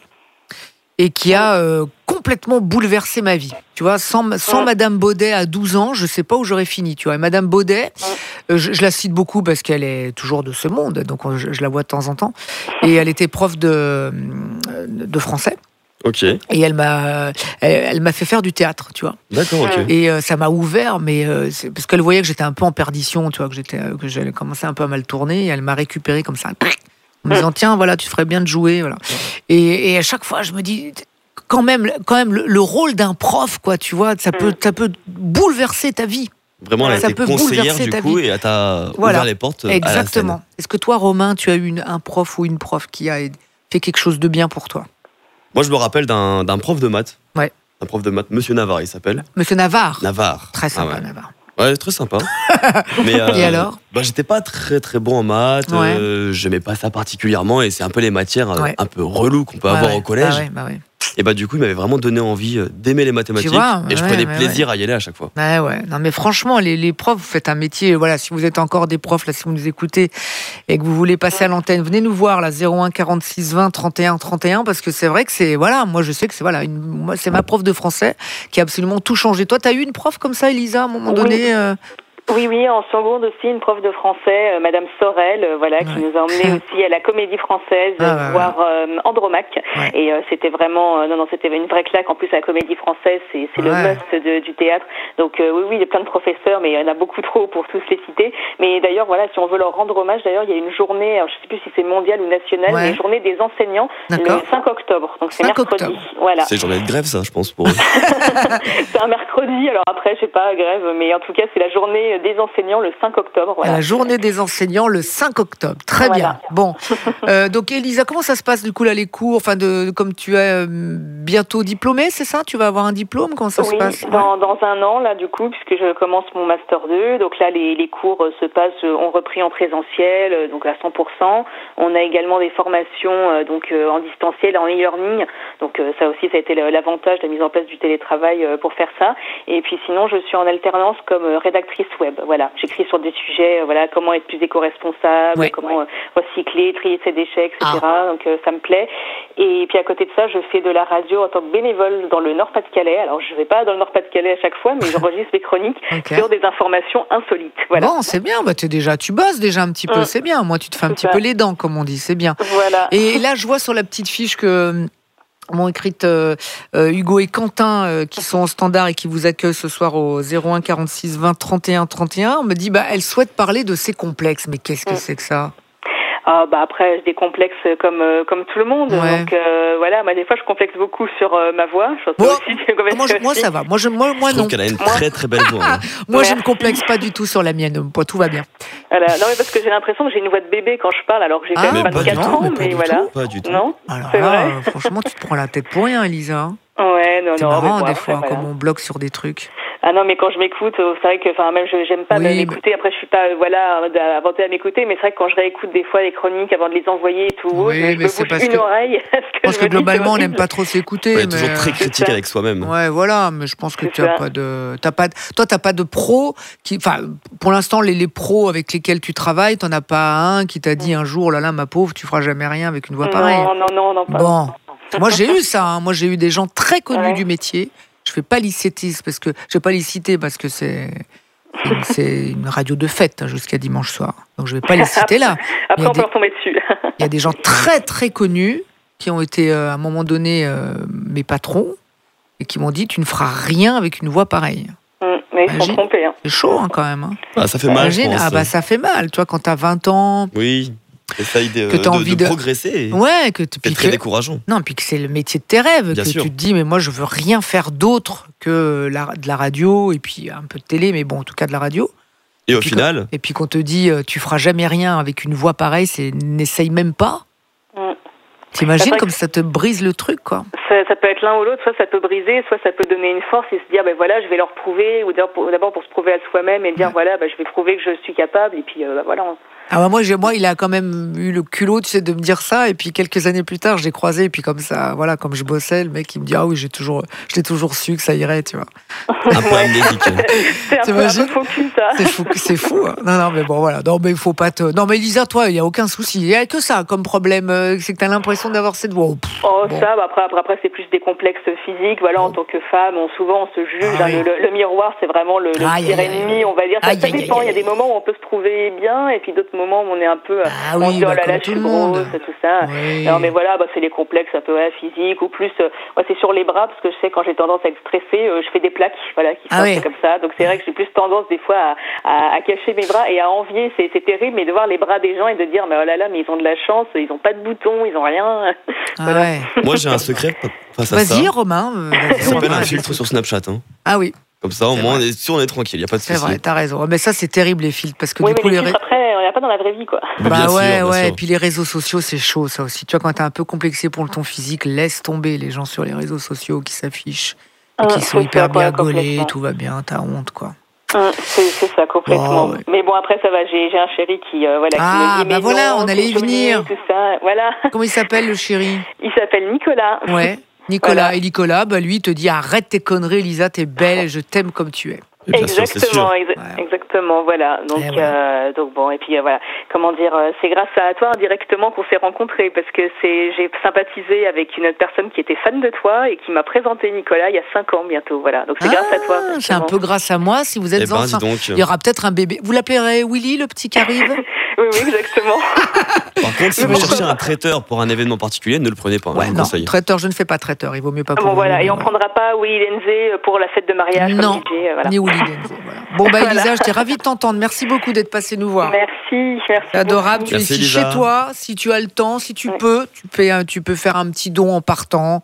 et qui a complètement bouleversé ma vie. Tu vois, sans Madame Baudet à 12 ans, je sais pas où j'aurais fini. Tu vois, et Madame Baudet, je la cite beaucoup parce qu'elle est toujours de ce monde, donc je la vois de temps en temps. Et elle était prof de français. Ok, Et elle m'a fait faire du théâtre, tu vois. d'accord, ok. Et ça m'a ouvert, mais c'est parce qu'elle voyait que j'étais un peu en perdition, tu vois, que j'allais commencer un peu à mal tourner. Et elle m'a récupéré comme ça, en me disant tiens, voilà, tu ferais bien de jouer, voilà. Et à chaque fois, je me dis quand même le rôle d'un prof, quoi, tu vois, ça peut bouleverser ta vie. Vraiment, elle a Ça été peut conseillère bouleverser du ta coup vie. et elle t'a Voilà. ouvert les portes à la Exactement. scène. Est-ce que toi, Romain, tu as eu un prof ou une prof qui a fait quelque chose de bien pour toi? Moi, je me rappelle d'un prof de maths. Ouais. Un prof de maths, Monsieur Navarre, il s'appelle. Monsieur Navarre. Navarre. Très sympa, Ah ouais. Navarre. Ouais, très sympa. Mais, Et alors? J'étais pas très très bon en maths. Ouais. J'aimais pas ça particulièrement et c'est un peu les matières Ouais. un peu reloues qu'on peut Ouais, avoir ouais. au collège. Bah ouais. Et du coup, il m'avait vraiment donné envie d'aimer les mathématiques. Tu vois, et je ouais, prenais ouais, plaisir à y aller à chaque fois. Ouais. Non, mais franchement, les profs, vous faites un métier. Voilà, si vous êtes encore des profs, là, si vous nous écoutez et que vous voulez passer à l'antenne, venez nous voir, là, 01 46 20 31 31, parce que c'est vrai que c'est, voilà, moi, je sais que c'est, voilà, moi, c'est ma prof de français qui a absolument tout changé. Toi, t'as eu une prof comme ça, Elisa, à un moment donné? Oui, en seconde aussi, une prof de français, Madame Sorel, voilà, qui nous a emmenés aussi à la Comédie Française, voir Andromaque. Ouais. Et c'était vraiment, c'était une vraie claque. En plus, à la Comédie Française, c'est le must du théâtre. Donc oui, il y a plein de professeurs, mais il y en a beaucoup trop pour tous les citer. Mais d'ailleurs, voilà, si on veut leur rendre hommage, d'ailleurs, il y a une journée, alors, je sais plus si c'est mondial ou national, mais une journée des enseignants le 5 octobre. Donc c'est mercredi. Voilà. C'est journée de grève, ça, je pense, pour eux. C'est un mercredi, alors après, je sais pas, grève, mais en tout cas, c'est la journée des enseignants le 5 octobre. Voilà. La journée des enseignants le 5 octobre. Très bien. Bon. Donc, Elisa, comment ça se passe du coup là, les cours? Enfin, comme tu es bientôt diplômée, c'est ça? Tu vas avoir un diplôme? Comment ça se passe? Dans un an, là, du coup, puisque je commence mon Master 2. Donc là, les cours se passent, ont repris en présentiel, donc à 100%. On a également des formations donc en distanciel, en e-learning. Donc ça aussi, ça a été l'avantage de la mise en place du télétravail pour faire ça. Et puis sinon, je suis en alternance comme rédactrice web. Voilà, j'écris sur des sujets, voilà, comment être plus éco-responsable, comment recycler, trier ses déchets, etc. Donc ça me plaît. Et puis à côté de ça, je fais de la radio en tant que bénévole dans le Nord-Pas-de-Calais. Alors je vais pas dans le Nord-Pas-de-Calais à chaque fois, mais j'enregistre mes chroniques sur des informations insolites. Voilà. Bon, c'est bien. Tu bosses déjà un petit peu, c'est bien. Moi, tu te fais un petit peu les dents, comme on dit, c'est bien. Voilà. Et là, je vois sur la petite fiche que m'ont écrite Hugo et Quentin qui sont en standard et qui vous accueillent ce soir au 01 46 20 31 31. On me dit elle souhaite parler de ses complexes. Mais qu'est-ce que c'est que ça? Après, j'ai des complexes comme tout le monde. Ouais. Donc voilà, des fois je complexe beaucoup sur ma voix. Moi ça va. Moi Je non. trouve qu'elle a une très très belle voix. Hein. Moi je Merci. ne complexe pas du tout sur la mienne. Tout va bien. Voilà. Non mais parce que j'ai l'impression que j'ai une voix de bébé quand je parle, alors que j'ai quand même mais pas 24 du tout, ans, mais pas mais du voilà. tout, pas du tout. Non. Alors C'est là, vrai. franchement, tu te prends la tête pour rien, Elisa. Hein. Ouais, non, C'est non. marrant mais bon, des après, fois voilà. comme on bloque sur des trucs. Ah non, mais quand je m'écoute, c'est vrai que, même j'aime pas Oui, m'écouter. Après, je suis pas, inventée à m'écouter, mais c'est vrai que quand je réécoute des fois les chroniques avant de les envoyer et tout, Oui, je mais me c'est bouche parce une que- oreille. Je pense que globalement, on n'aime pas trop s'écouter. On est toujours très critique. critique avec soi-même. Ouais, voilà, mais je pense que C'est tu as ça. toi, t'as pas de pro qui, pour l'instant, les pros avec lesquels tu travailles, t'en as pas un qui t'a dit un jour, oh là là, ma pauvre, tu feras jamais rien avec une voix pareille. Non, pas. Bon, moi j'ai eu ça. Moi j'ai eu des gens très connus Ouais. du métier. Je fais pas je vais pas les citer parce que c'est une radio de fête jusqu'à dimanche soir. Donc je vais pas les citer là. Après, on peut retomber dessus. Il y a des gens très très connus qui ont été à un moment donné mes patrons et qui m'ont dit tu ne feras rien avec une voix pareille. Mais ils sont Imagine. trompés. Hein. C'est chaud quand même. Hein. Ça fait mal, je Imagine, pense. ça fait mal. Tu vois, quand t'as 20 ans. Oui. Essaye Que t'as envie de de- progresser. Ouais, que C'est très décourageant. Non, puis que c'est le métier de tes rêves, Bien que sûr. tu te dis, mais moi, je veux rien faire d'autre que de la radio, et puis un peu de télé, mais bon, en tout cas de la radio. Et au puis final, Et puis qu'on te dit, tu feras jamais rien avec une voix pareille, n'essaye même pas. Mm. T'imagines C'est vrai comme ça te brise le truc, quoi. Ça peut être l'un ou l'autre, soit ça peut briser, soit ça peut donner une force et se dire, voilà, je vais leur prouver, ou d'abord pour se prouver à soi-même et dire, je vais prouver que je suis capable, et puis voilà. Ah bah moi, il a quand même eu le culot, tu sais, de me dire ça, et puis quelques années plus tard, je l'ai croisé, et puis comme ça, voilà, comme je bossais, le mec, il me dit, ah oui, je l'ai toujours su que ça irait, tu vois. un peu amnésique. C'est un peu T'imagines faux cul, ça. C'est fou. Hein. Non, mais bon, voilà. Non, mais il faut pas te. Non, mais Elisa, toi, il n'y a aucun souci. Il n'y a que ça comme problème. C'est que tu as l'impression d'avoir cette voix. Bon. Ça, après, c'est plus des complexes physiques. Voilà, en tant que femme, souvent, on se juge. Ah oui. Le miroir, c'est vraiment le pire ennemi, on va dire. Ça dépend. Il y a des moments où on peut se trouver bien, et puis d'autres moments où on est un peu. On se dit, oh là là, je suis grosse, tout ça. Oui. Non, mais voilà, c'est les complexes un peu physiques, ou plus. Moi, c'est sur les bras, parce que je sais, quand j'ai tendance à être stressée, je fais des plaques, qui sortent comme ça. Donc, c'est vrai que j'ai plus tendance, des fois, à cacher mes bras et à envier. C'est terrible, mais de voir les bras des gens et de dire, mais oh là là, mais ils ont de la chance, ils n'ont pas de boutons, ils n'ont rien. Voilà. Ouais. Moi, j'ai un secret face à ça. Vas-y, Romain. Ça s'appelle un filtre sur Snapchat. Hein. Ah oui. Comme ça, au moins, on est sûr, on est tranquille. Il n'y a pas de C'est souci. vrai, t'as raison. Mais ça, c'est terrible, les filtres. Parce que Oui, du coup, mais les filtres, après, on n'y a pas dans la vraie vie, quoi. Bien sûr, bien ouais. sûr. Et puis les réseaux sociaux, c'est chaud, ça aussi. Tu vois, quand t'es un peu complexé pour ton physique, laisse tomber les gens sur les réseaux sociaux qui s'affichent. Et qui sont hyper bien gaulés, tout va bien, t'as honte, quoi. C'est ça, complètement. Oh, ouais. Mais bon, après, ça va, j'ai un chéri qui qui me dit mes voilà, noms, on allait y qui me dit venir. tout ça, voilà. Comment il s'appelle, le chéri? Il s'appelle Nicolas. Ouais, Nicolas. Voilà. Et Nicolas, lui, il te dit, arrête tes conneries, Lisa, t'es belle et je t'aime comme tu es. Et bien sûr, c'est sûr. Exactement, voilà. Donc, donc bon, et puis voilà, comment dire, c'est grâce à toi indirectement qu'on s'est rencontrés, parce que j'ai sympathisé avec une autre personne qui était fan de toi et qui m'a présenté Nicolas il y a 5 ans bientôt, voilà. Donc c'est grâce à toi. C'est un peu grâce à moi, si vous êtes enceinte. Il y aura peut-être un bébé. Vous l'appellerez Willy, le petit qui arrive? Oui, exactement. Par contre, si vous cherchez un traiteur pour un événement particulier, ne le prenez pas. Ouais, non, traiteur, je ne fais pas traiteur, il vaut mieux pas pour bon, vous. voilà, et on prendra pas Willy Lenze pour la fête de mariage. Non, voilà. ni Willy Lenze, voilà. Bon, bah, Elisa, j'étais ravie de t'entendre. Merci beaucoup d'être passée nous voir. Merci. C'est adorable. Tu es Merci, ici Elisa. chez toi. Si tu as le temps, si tu peux, tu peux faire un petit don en partant.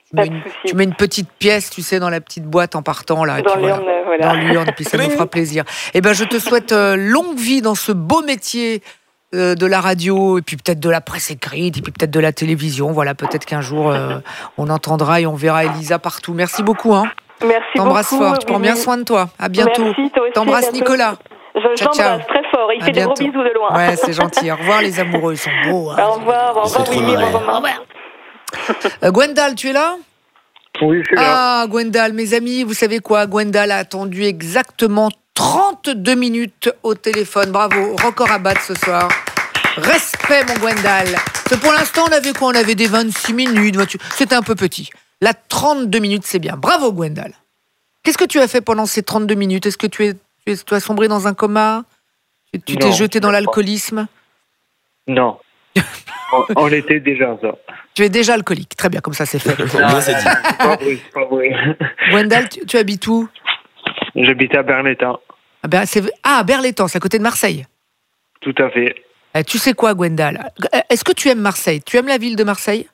Tu mets une petite pièce, tu sais, dans la petite boîte en partant. Là, dans l'urne, voilà. Dans l'urne, et puis ça nous fera plaisir. Et ben, je te souhaite longue vie dans ce beau métier de la radio, et puis peut-être de la presse écrite, et puis peut-être de la télévision. Voilà, peut-être qu'un jour, on entendra et on verra Elisa partout. Merci beaucoup. Hein. Merci T'embrasse beaucoup. fort. Tu prends bien soin de toi. À bientôt. Merci, toi aussi, T'embrasses à bientôt. Nicolas. Je l'embrasse très fort. Il fait des gros bisous de loin. Ouais, c'est gentil. Au revoir, les amoureux. Ils sont beaux. Hein. Au revoir. Au revoir. Willy, au revoir. Gwendal, tu es là? Oui, je suis là. Ah, Gwendal, mes amis, vous savez quoi? Gwendal a attendu exactement 32 minutes au téléphone. Bravo, record à battre ce soir. Respect, mon Gwendal. Pour l'instant, on avait quoi? On avait des 26 minutes. C'était un peu petit. Là, 32 minutes, c'est bien. Bravo, Gwendal. Qu'est-ce que tu as fait pendant ces 32 minutes? Est-ce que tu as sombré dans un coma? Tu t'es jeté dans l'alcoolisme? Non. On était déjà ça. Tu es déjà alcoolique. Très bien, comme ça c'est fait. Moi, c'est dit. C'est pas vrai, c'est pas vrai. Gwendal, tu habites où? J'habitais à Bernétan. À Berlétan, c'est à côté de Marseille. Tout à fait. Tu sais quoi, Gwendal? Est-ce que tu aimes Marseille? Tu aimes la ville de Marseille?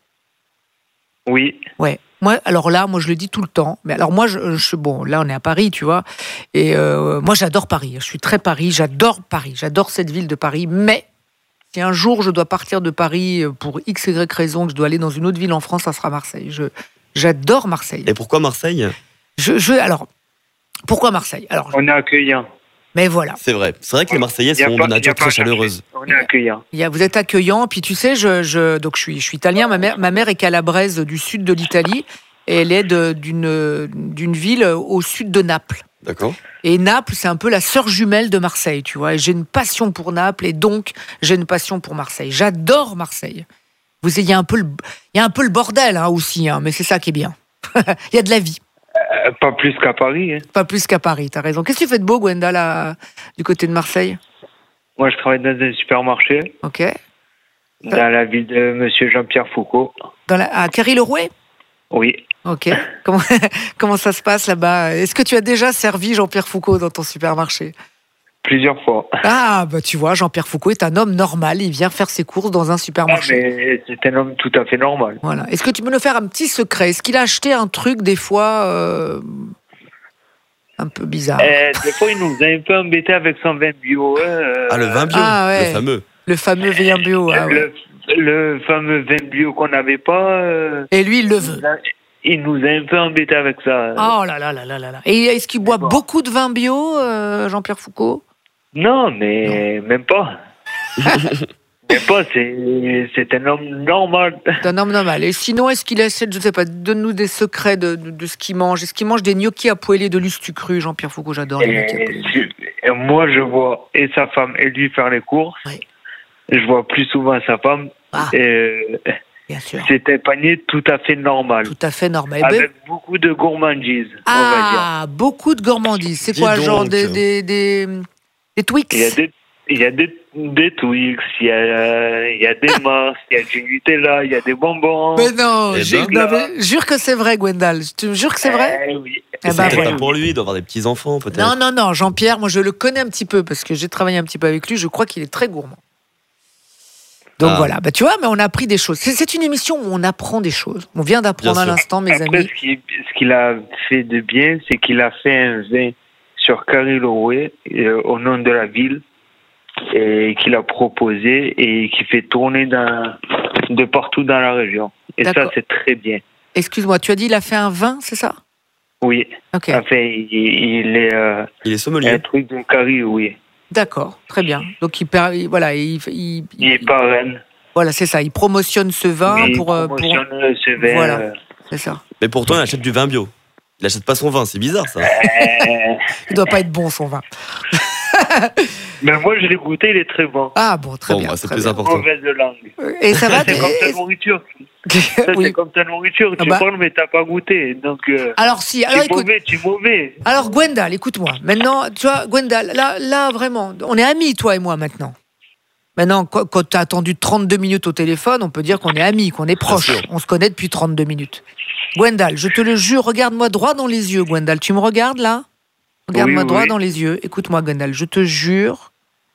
Oui. Ouais. Moi, je le dis tout le temps. Mais alors moi, bon, là, on est à Paris, tu vois. Et moi, j'adore Paris. Je suis très Paris. J'adore Paris. J'adore cette ville de Paris. Mais si un jour je dois partir de Paris pour X, Y raison, que je dois aller dans une autre ville en France, ça sera Marseille. J'adore Marseille. Et pourquoi Marseille? Alors, pourquoi Marseille? Alors, On est accueillant. mais voilà. C'est vrai que les Marseillais sont de nature très chaleureuse. On est accueillant. Vous êtes accueillant, puis tu sais, donc je suis italien. Ma mère est calabraise du sud de l'Italie, et elle est d'une ville au sud de Naples. D'accord. Et Naples, c'est un peu la sœur jumelle de Marseille, tu vois. Et j'ai une passion pour Naples, et donc j'ai une passion pour Marseille. J'adore Marseille. Il y a un peu le bordel aussi, mais c'est ça qui est bien. Il y a de la vie. Pas plus qu'à Paris. Hein. Pas plus qu'à Paris, t'as raison. Qu'est-ce que tu fais de beau, Gwendal, du côté de Marseille? Moi, je travaille dans un supermarché. Ok. Dans la ville de Monsieur Jean-Pierre Foucault. À Carry-le-Rouet? Oui. Ok. Comment ça se passe là-bas? Est-ce que tu as déjà servi Jean-Pierre Foucault dans ton supermarché? Plusieurs fois. Ah, bah tu vois, Jean-Pierre Foucault est un homme normal. Il vient faire ses courses dans un supermarché. Mais c'est un homme tout à fait normal. Voilà. Est-ce que tu peux nous faire un petit secret? Est-ce qu'il a acheté un truc, des fois, un peu bizarre? Des fois, il nous a un peu embêtés avec son vin bio. Le vin bio, ouais. le fameux. Le fameux vin bio. Ouais. Le fameux vin bio qu'on n'avait pas. Et lui, il le veut. Il nous a un peu embêtés avec ça. Oh là là là là là là. Et est-ce qu'il boit beaucoup de vin bio, Jean-Pierre Foucault? Non, mais même pas. Même pas, c'est un homme normal. C'est un homme normal. Et sinon, est-ce qu'il essaie, je ne sais pas, donne-nous des secrets de ce qu'il mange? Est-ce qu'il mange des gnocchis à poêler de l'ustu cru? Jean-Pierre Foucault, j'adore les gnocchis à poêler. Et moi, je vois et sa femme et lui faire les courses. Oui. Je vois plus souvent sa femme. Bien sûr. C'est un panier tout à fait normal. Tout à fait normal. Avec beaucoup de gourmandise, on va dire. Ah, beaucoup de gourmandise. C'est quoi, Dis genre donc. des Twix? Il y a des Twix, il y a des Mars, il y a du Nutella, il y a des bonbons. Mais non, Eh jure que c'est vrai, Gwendal. Tu me jures que c'est vrai? Oui. C'est peut-être pas pour lui, il doit avoir des petits-enfants, peut-être. Non, Jean-Pierre, moi je le connais un petit peu parce que j'ai travaillé un petit peu avec lui. Je crois qu'il est très gourmand. Donc voilà, tu vois, mais on a appris des choses. C'est une émission où on apprend des choses. On vient d'apprendre à l'instant, mes Après, amis. ce qu'il a fait de bien, c'est qu'il a fait un vin sur Carry-le-Rouet, au nom de la ville, et qu'il a proposé et qui fait tourner de partout dans la région. Et ça, c'est très bien. Excuse-moi, tu as dit il a fait un vin, c'est ça? Oui. Ok. Enfin, il est sommelier. Un truc de Carry, oui. D'accord, très bien. Donc il est parrain. Voilà, c'est ça. Il promotionne ce vin il promotionne ce vin. Voilà, c'est ça. Mais pourtant, il achète du vin bio. Il achète pas son vin, c'est bizarre ça. Il doit pas être bon son vin. Mais moi, je l'ai goûté, il est très bon. Ah bon, très bien. C'est plus important. Mauvaise langue. Et ça va? C'est comme ta nourriture. C'est comme ta nourriture. Tu parles, mais t'as pas goûté. Donc. Alors si. Alors écoute. Tu es mauvais. Alors Gwendal, écoute-moi. Maintenant, tu vois, Gwendal, là vraiment, on est amis, toi et moi maintenant. Maintenant, quand tu as attendu 32 minutes au téléphone, on peut dire qu'on est amis, qu'on est proches. On se connaît depuis 32 minutes. Gwendal, je te le jure, regarde-moi droit dans les yeux, Gwendal. Tu me regardes là? Regarde-moi droit dans les yeux. Écoute-moi, Gwendal, je te jure,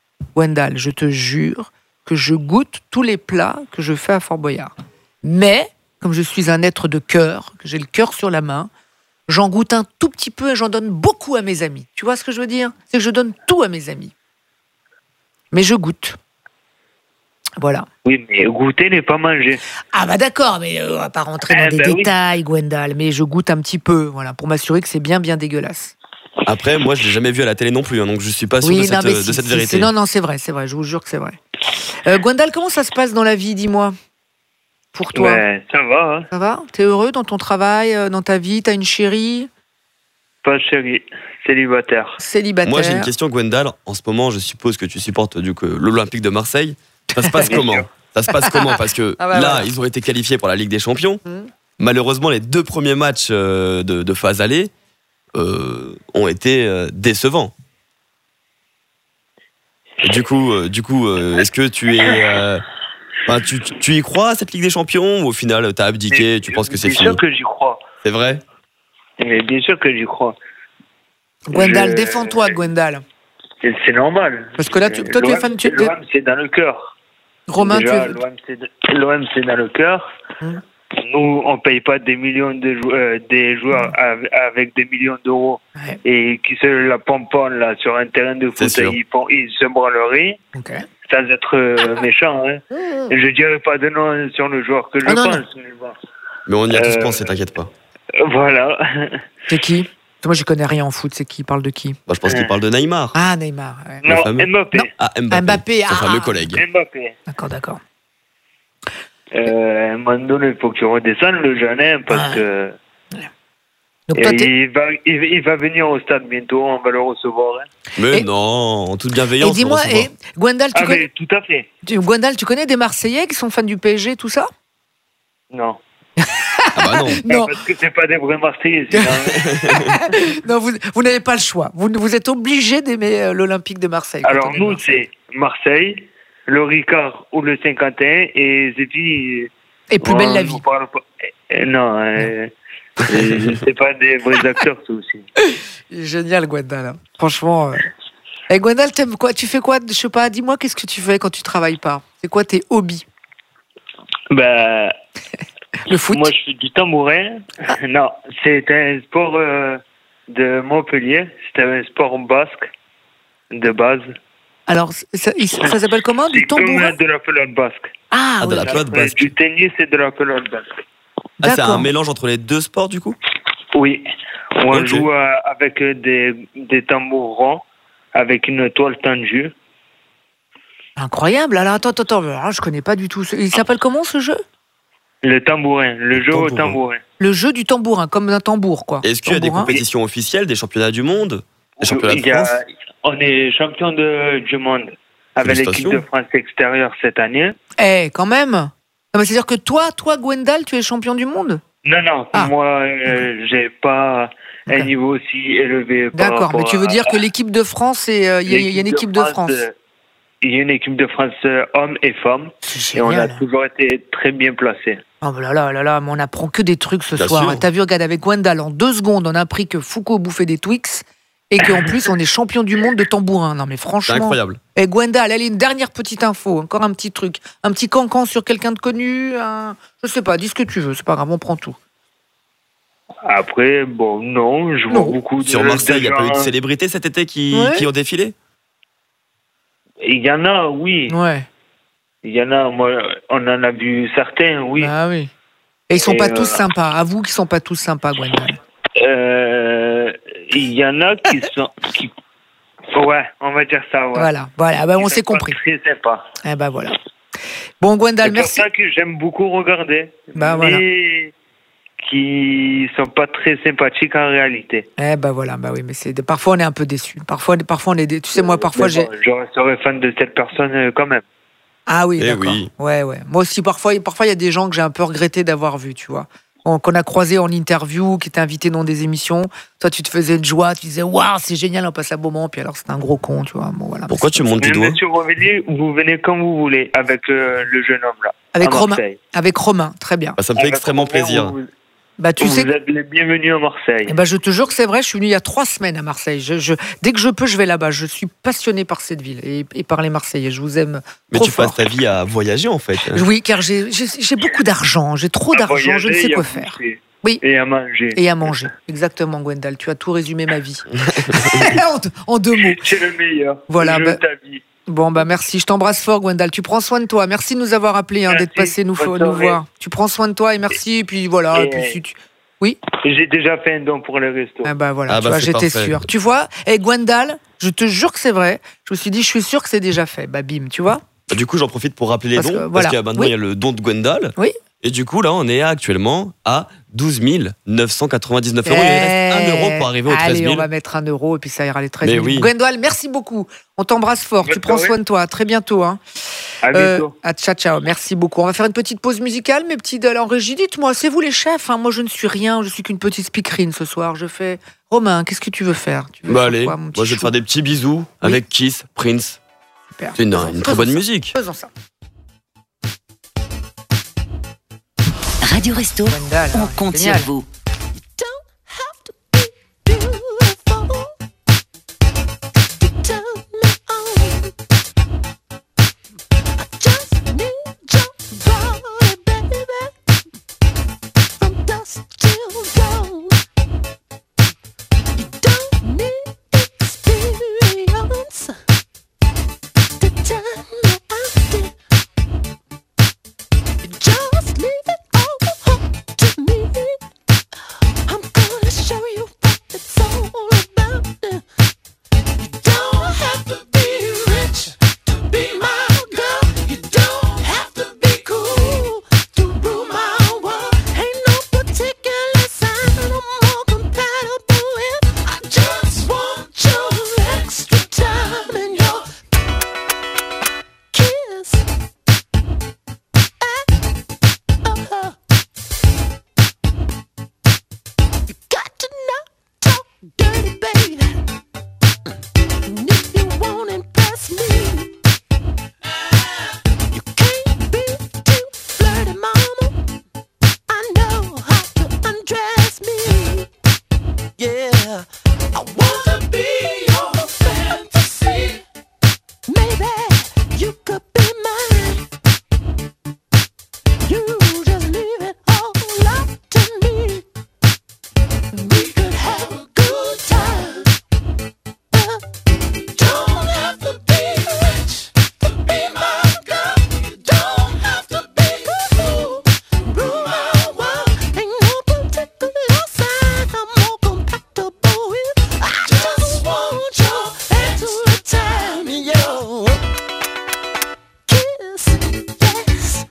que je goûte tous les plats que je fais à Fort Boyard. Mais, comme je suis un être de cœur, que j'ai le cœur sur la main, j'en goûte un tout petit peu et j'en donne beaucoup à mes amis. Tu vois ce que je veux dire? C'est que je donne tout à mes amis. Mais je goûte. Voilà. Oui, mais goûter n'est pas manger. Ah bah d'accord, mais on va pas rentrer dans des détails, Gwendal, mais je goûte un petit peu, voilà, pour m'assurer que c'est bien dégueulasse. Après, moi, je l'ai jamais vu à la télé non plus, donc je suis pas sûr de cette vérité. Non, c'est vrai, je vous jure que c'est vrai. Gwendal, comment ça se passe dans la vie, dis-moi, pour toi? Ça va. Hein. Ça va? T'es heureux dans ton travail, dans ta vie? T'as une chérie? Pas de chérie, célibataire. Moi, j'ai une question, Gwendal. En ce moment, je suppose que tu supportes l'Olympique de Marseille. Ça se passe comment? Parce que ils ont été qualifiés pour la Ligue des Champions. Malheureusement, les 2 premiers matchs de phase aller ont été décevants. Et du coup, est-ce que tu es Bah, tu y crois à cette Ligue des Champions ou au final t'as abdiqué, tu penses que c'est fini? Bien sûr que j'y crois. C'est vrai? Mais bien sûr que j'y crois. Gwendal, défends-toi, Gwendal. C'est normal. Parce que là, toi, tu es fan. L'OM, c'est dans le cœur. Romain, déjà, tu es. l'OM, c'est dans le cœur. Nous, on paye pas des millions de des joueurs avec des millions d'euros et qui se la pomponnent là sur un terrain de foot. Ils se branleraient. Okay. Sans être méchant. Hein. Je dirais pas de nom sur le joueur que je pense. Mais on y a tous pensé, t'inquiète pas. Voilà. C'est qui? Moi, je connais rien en foot. C'est qui? Il parle de qui? Bah, je pense qu'il parle de Neymar. Ah, Neymar. Ouais. Non, Mbappé. Non. Ah, Mbappé. Son fameux collègue. Mbappé. D'accord. À un moment donné, il faut que tu redescendes le jeune, hein, parce que. Donc, toi, il va venir au stade bientôt, on va le recevoir. Hein. Mais non, en toute bienveillance. Et dis-moi, Gwendal, tu connais... tout à fait. Gwendal, tu connais des Marseillais qui sont fans du PSG, tout ça? Non. Ah bah non. Non. Parce que c'est pas des vrais Marseillais. Non, vous n'avez pas le choix. Vous êtes obligé d'aimer l'Olympique de Marseille. Alors nous, c'est Marseille, le Ricard ou le 51 et c'est puis. Et plus belle la vie. Non. C'est pas des vrais acteurs, ça aussi. Il est génial, Gwendal. Hein. Franchement. Et Gwendal, t'aimes quoi? Tu fais quoi? Je sais pas, dis-moi, qu'est-ce que tu fais quand tu travailles pas? C'est quoi tes hobbies? Le foot. Moi, je fais du tambourin. Non, c'est un sport de Montpellier. C'est un sport basque de base. Alors, ça s'appelle comment? Du tambourin? De la pelote basque. Ah, de la pelote basque. Du tennis et de la pelote basque. Ah, c'est un mélange entre les deux sports, du coup? Oui. On joue avec des tambours ronds, avec une toile tendue. Incroyable. Alors, attends. Alors, je connais pas du tout. Il s'appelle comment, ce jeu? Le tambourin. Le jeu au tambourin. Le jeu du tambourin, comme un tambour, quoi. Est-ce qu'il y a des compétitions officielles, des championnats du monde? Des championnats de France? On est champion du monde avec l'équipe de France extérieure cette année. Quand même. C'est-à-dire que toi, Gwendal, tu es champion du monde? Non. Moi, j'ai pas un niveau aussi élevé. D'accord, mais tu veux dire que l'équipe de France, il y a une équipe de France. Il y a une équipe de France hommes et femmes. Et on a toujours été très bien placés. Oh là là, mais on apprend que des trucs ce soir. T'as vu, regarde, avec Gwendal, en 2 secondes, on a appris que Foucault bouffait des Twix et qu'en plus, on est champion du monde de tambourin. Non mais franchement. C'est incroyable. Et Gwendal, allez, une dernière petite info, encore un petit truc. Un petit cancan sur quelqu'un de connu, je sais pas, dis ce que tu veux, c'est pas grave, on prend tout. Après, non, je vois beaucoup de... Sur Marseille, il n'y a pas eu de célébrités cet été qui ont défilé? Il y en a, oui. Ouais. Il y en a, moi, on en a vu certains, oui. Ah oui. Et ils sont pas tous sympas. Avoue qu'ils sont pas tous sympas, Gwendal. Il y en a qui sont... Ouais, on va dire ça, ouais. Voilà, on s'est compris. Très sympa. Voilà. Bon, Gwendal, merci. C'est pour ça que j'aime beaucoup regarder. Voilà. Qui sont pas très sympathiques en réalité. Oui, mais parfois on est un peu déçus. Parfois on est tu sais, moi parfois je serais fan de cette personne quand même. Ah oui, d'accord. Oui. Ouais. Moi aussi parfois il y a des gens que j'ai un peu regretté d'avoir vus, tu vois. Qu'on a croisé en interview, qui étaient invités dans des émissions. Toi, tu te faisais de joie, tu disais waouh, c'est génial, on passe un bon moment. Puis alors, c'était un gros con, tu vois. Bon, voilà. Pourquoi tu montes du doigt? Monsieur Revelli, vous venez quand vous voulez avec le jeune homme là. Avec Romain, très bien. Ça me fait extrêmement plaisir. Vous êtes les bienvenus à Marseille. Je te jure que c'est vrai, je suis venu il y a 3 semaines à Marseille. Dès que je peux, je vais là-bas. Je suis passionné par cette ville et par les Marseillais. Je vous aime Mais trop tu fort. passes ta vie à voyager en fait. Oui, car j'ai beaucoup d'argent. J'ai trop d'argent, je ne sais quoi faire. Oui. Et à manger. Exactement, Gwendal. Tu as tout résumé ma vie. en 2 mots. C'est le meilleur. Voilà. Ta vie. Bon, merci. Je t'embrasse fort, Gwendal. Tu prends soin de toi. Merci de nous avoir appelés, d'être passé nous voir. Tu prends soin de toi et merci. Et puis voilà. Oui. J'ai déjà fait un don pour le resto. J'étais sûre. Tu vois, Gwendal, je te jure que c'est vrai. Je me suis dit, je suis sûr que c'est déjà fait. Bim, tu vois. Du coup, j'en profite pour rappeler les dons. Parce qu'il y a maintenant, il y a le don de Gwendal. Oui. Et du coup, là, on est actuellement à 12 999 €. Il reste 1 euro pour arriver aux 13 000. Allez, on va mettre 1 euro et puis ça ira les 13 000. Oui. Gwendal, merci beaucoup. On t'embrasse fort. Tu prends soin de toi. À très bientôt. À bientôt. Ciao. Merci beaucoup. On va faire une petite pause musicale, mes petits en régie. Dites-moi, c'est vous les chefs. Moi, je ne suis rien. Je suis qu'une petite speakerine ce soir. Je fais. Romain, qu'est-ce que tu veux faire? Allez, moi, je vais te faire des petits bisous avec Kiss, Prince. Super. C'est une très bonne musique. Faisons ça. Radio Resto, Wendell, on compte sur génial. vous. Just leave it all up to me. I'm gonna show you what it's all about. You don't have to be rich to be my girl. You don't have to be cool to rule my world. Ain't no particular sign I'm more compatible with. I just want your extra time and your kiss. You got to not talk dirty, baby. And if you won't impress me, you can't be too flirty, mama. I know how to undress me. Yeah, I wanna be your fantasy. Maybe you could be mine. You just leave it all up to me. We could have a good time. Don't have to be rich to be my girl. You don't have to be cool. Rule my world. Ain't no particular sign I'm more compatible with. I just want your extra time and your kiss. Yes.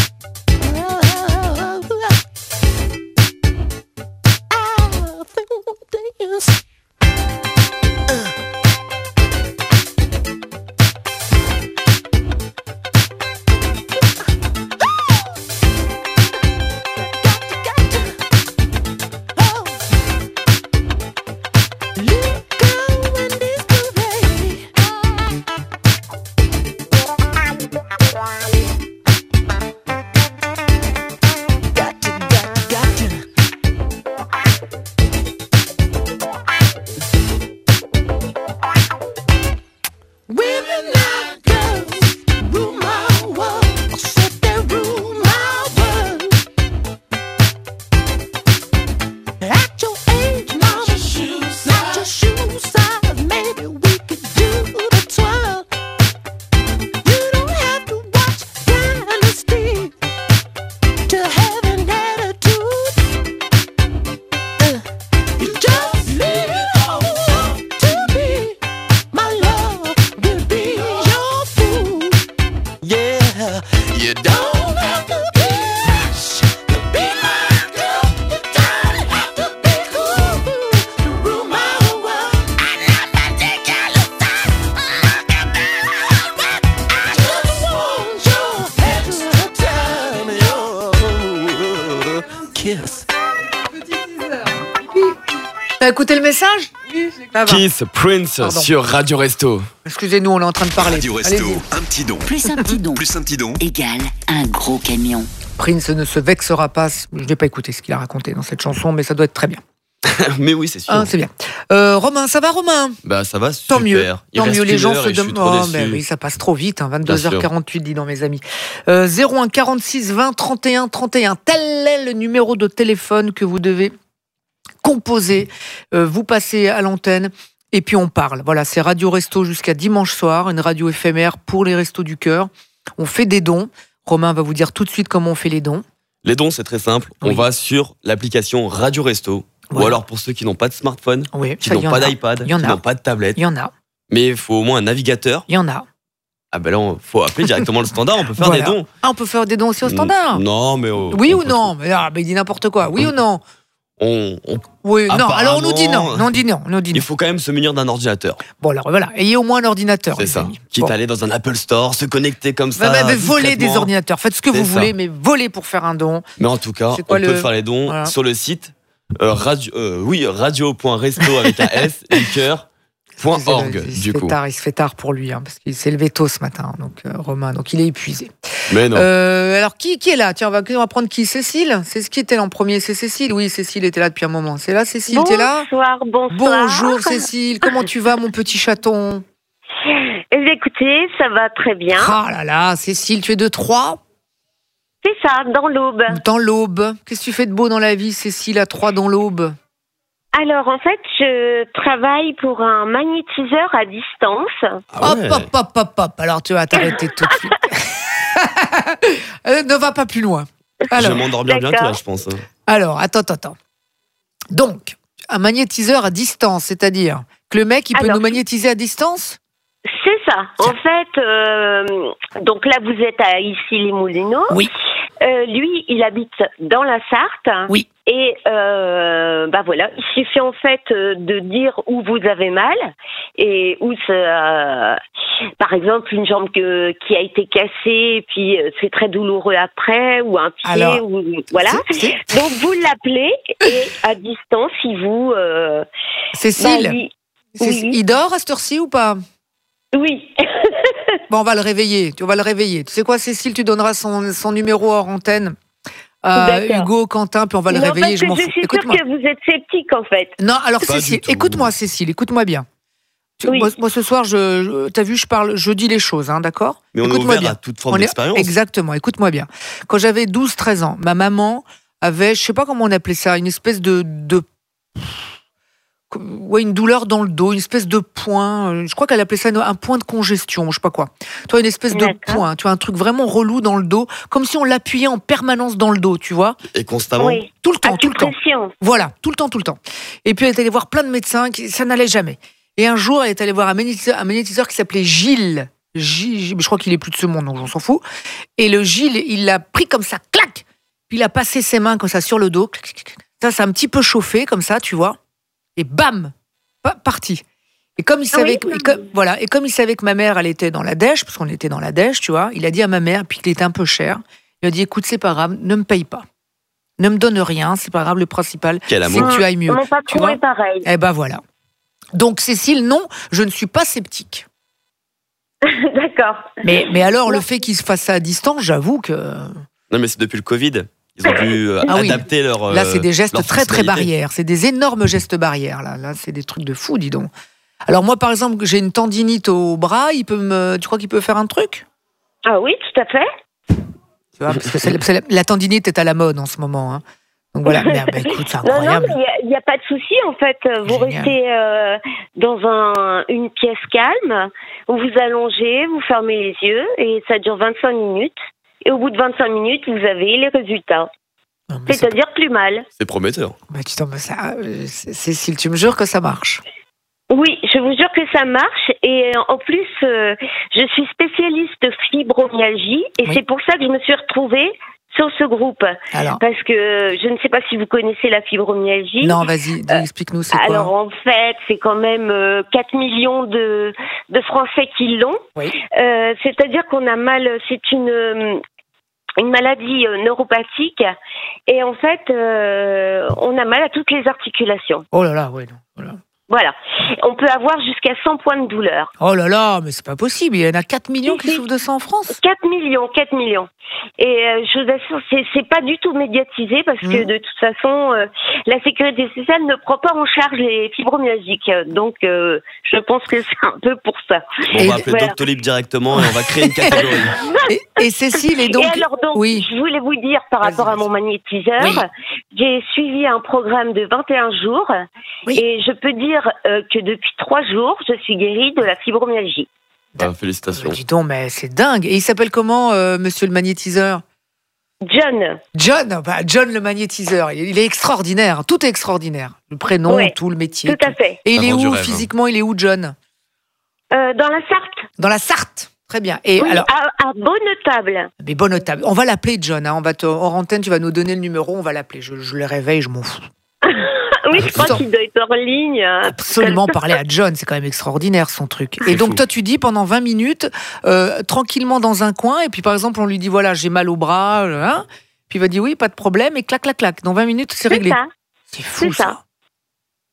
Women and girls rule my world. I said they rule my world. At your age, mama, not your shoe size. Maybe we could do the twirl. You don't have to watch Dynasty to have an attitude. You just leave it all up to me. My love will be your fool. Yeah, you don't have to be rich to be my girl. You don't have to be cool to rule my world. I love my particular sign. I just want your extra time and your kiss. T'as écouté le message? Ça va. Kiss Prince Pardon. sur Radio Resto. Excusez-nous, on est en train de parler. Radio Resto, Allez-y. un petit don. Plus un petit don Plus un petit don. égale un gros camion. Prince ne se vexera pas. Je n'ai pas écouté ce qu'il a raconté dans cette chanson, mais ça doit être très bien. Mais oui, c'est sûr. Ah, c'est bien. Romain, ça va, Romain? Bah ça va, super. Tant mieux. Il Tant reste mieux, les une gens heure se et je suis demandent. trop Oh, déçu. ben oui, ça passe trop vite, hein, Bien sûr. 22h48, dis donc, mes amis. 01 46 20 31 31. Tel est le numéro de téléphone que vous devez composer. Vous passez à l'antenne et puis on parle. Voilà, c'est Radio Resto jusqu'à dimanche soir, une radio éphémère pour les Restos du Cœur. On fait des dons. Romain va vous dire tout de suite comment on fait les dons. Les dons, c'est très simple. Oui. On va sur l'application Radio Resto. Voilà. Ou alors pour ceux qui n'ont pas de smartphone, Oui, qui ça, n'ont il y en pas a. d'iPad, Il qui y en a. n'ont pas de tablette. Il y en a. Mais il faut au moins un navigateur. Il y en a. Ah ben là, faut appeler directement le standard, on peut faire Voilà. des dons. Ah, on peut faire des dons aussi au standard. Non, mais... Oui ou non? Mais il dit n'importe quoi. Oui ou non? Oui, non. Alors on nous dit non. Non, on dit non. On nous dit non. Il faut quand même se munir d'un ordinateur. Bon, alors voilà. Ayez au moins un ordinateur. C'est les ça. amis. Quitte Bon. à aller dans un Apple Store, se connecter comme ça. Mais volez des discrètement. ordinateurs. Faites ce que C'est vous ça. voulez, mais volez pour faire un don. Mais en tout cas, C'est quoi on peut le- faire les dons Voilà. sur le site radio.resto avec un S, du cœur, .org, du coup. Il se fait tard pour lui, parce qu'il s'est levé tôt ce matin, donc Romain, donc il est épuisé. Mais non. Alors, qui est là? Tiens, on va prendre qui? Cécile? C'est ce qui était là en premier, c'est Cécile? Oui, Cécile était là depuis un moment. C'est là, Cécile, t'es là? Bonsoir. Bonjour Cécile, comment tu vas, mon petit chaton? Écoutez, ça va très bien. Ah là là, Cécile, tu es de Troyes? C'est ça, dans l'Aube. Dans l'Aube. Qu'est-ce que tu fais de beau dans la vie, Cécile, à Troyes, dans l'Aube? Alors, en fait, je travaille pour un magnétiseur à distance. Ah ouais. Hop. Alors, tu vas t'arrêter tout de suite. Ne va pas plus loin. Alors, je vais m'endormir bientôt, là, je pense. Alors, attends. Donc, un magnétiseur à distance, c'est-à-dire que le mec, il peut nous magnétiser à distance? C'est ça. En fait, donc là, vous êtes à Issy-les-Moulineaux. Oui. Lui, il habite dans la Sarthe. Oui. Et voilà, il suffit en fait de dire où vous avez mal et où par exemple une jambe qui a été cassée et puis c'est très douloureux après, ou un pied. Alors, voilà. Donc vous l'appelez et à distance il vous. Cécile, il dort à cette heure-ci ou pas? Oui. Bon, on va le réveiller. Tu sais quoi, Cécile, tu donneras son numéro hors antenne. Hugo, Quentin, puis on va le réveiller. Je suis sûre que vous êtes sceptique en fait. Non, alors Cécile, écoute-moi Cécile, écoute-moi bien. Moi ce soir, t'as vu, je dis les choses, d'accord? Mais on est ouvert à toute forme d'expérience. Exactement, écoute-moi bien. Quand j'avais 12-13 ans, ma maman avait, je sais pas comment on appelait ça, une espèce une douleur dans le dos, une espèce de point. Je crois qu'elle appelait ça un point de congestion, je sais pas quoi. Tu vois, une espèce de point. Tu vois, un truc vraiment relou dans le dos, comme si on l'appuyait en permanence dans le dos, tu vois. Et constamment. Oui. Tout le temps. Voilà, tout le temps. Et puis elle est allée voir plein de médecins, ça n'allait jamais. Et un jour, elle est allée voir un magnétiseur qui s'appelait Gilles. Je crois qu'il est plus de ce monde, donc j'en s'en fous. Et le Gilles, il l'a pris comme ça, clac. Puis il a passé ses mains comme ça sur le dos. Ça a un petit peu chauffé comme ça, tu vois. Et bam, parti. Et comme il savait, comme il savait que ma mère, elle était dans la dèche, parce qu'on était dans la dèche, tu vois, il a dit à ma mère, puis qu'il était un peu cher, il a dit, écoute, c'est pas grave, ne me paye pas, ne me donne rien, c'est pas grave, le principal, c'est que tu ailles mieux. Mon patron est pareil. Eh ben voilà. Donc Cécile, non, je ne suis pas sceptique. D'accord. Mais alors, le fait qu'il se fasse ça à distance, j'avoue que. Non, mais c'est depuis le Covid. Ils ont dû adapter leur. Là, c'est des gestes très barrières. C'est des énormes gestes barrières. Là, c'est des trucs de fou, dis donc. Alors moi, par exemple, j'ai une tendinite au bras. Tu crois qu'il peut faire un truc? Ah oui, tout à fait. Tu vois, parce que la tendinite est à la mode en ce moment. Hein. Donc voilà. Écoute, c'est incroyable. Non, il n'y a pas de souci. En fait, vous restez dans une pièce calme, vous vous allongez, vous fermez les yeux et ça dure 25 minutes. Et au bout de 25 minutes, vous avez les résultats. C'est-à-dire plus mal. C'est prometteur. Mais Cécile, tu me jures que ça marche? Oui, je vous jure que ça marche. Et en plus, je suis spécialiste de fibromyalgie. Et c'est pour ça que je me suis retrouvée sur ce groupe. Alors. Parce que je ne sais pas si vous connaissez la fibromyalgie. Non, vas-y, explique-nous c'est quoi. Alors en fait, c'est quand même 4 millions de Français qui l'ont. Oui. C'est-à-dire qu'on a mal, c'est une maladie neuropathique et en fait, on a mal à toutes les articulations. Oh là là, oui. Voilà. On peut avoir jusqu'à 100 points de douleur. Oh là là, mais c'est pas possible. Il y en a 4 millions qui souffrent de ça en France. 4 millions. Et je vous assure, c'est pas du tout médiatisé parce que de toute façon, la sécurité sociale ne prend pas en charge les fibromyalgiques. Donc, je pense que c'est un peu pour ça. Bon, on va appeler Doctolib directement et on va créer une catégorie. Et Cécile, et donc oui. Je voulais vous dire par rapport à mon magnétiseur, j'ai suivi un programme de 21 jours et je peux dire que depuis 3 jours, je suis guérie de la fibromyalgie. Félicitations. Dis donc, mais c'est dingue. Et il s'appelle comment, monsieur le magnétiseur? John. John le magnétiseur. Il est extraordinaire. Tout est extraordinaire. Le prénom, tout le métier. Tout à fait. Et il est où physiquement? Il est où, John? Dans la Sarthe. Dans la Sarthe. Très bien. Et oui, alors, à Bonnetable. Mais Bonnetable. On va l'appeler John. Hein. Hors antenne, tu vas nous donner le numéro. On va l'appeler. Je le réveille, je m'en fous. Oui, je crois qu'il doit être hors ligne. Absolument, parler à John, c'est quand même extraordinaire son truc. Et donc toi tu dis pendant 20 minutes, tranquillement dans un coin, et puis par exemple on lui dit voilà j'ai mal au bras, puis il va dire oui pas de problème, et clac clac clac, dans 20 minutes c'est réglé. Ça. C'est fou ça. C'est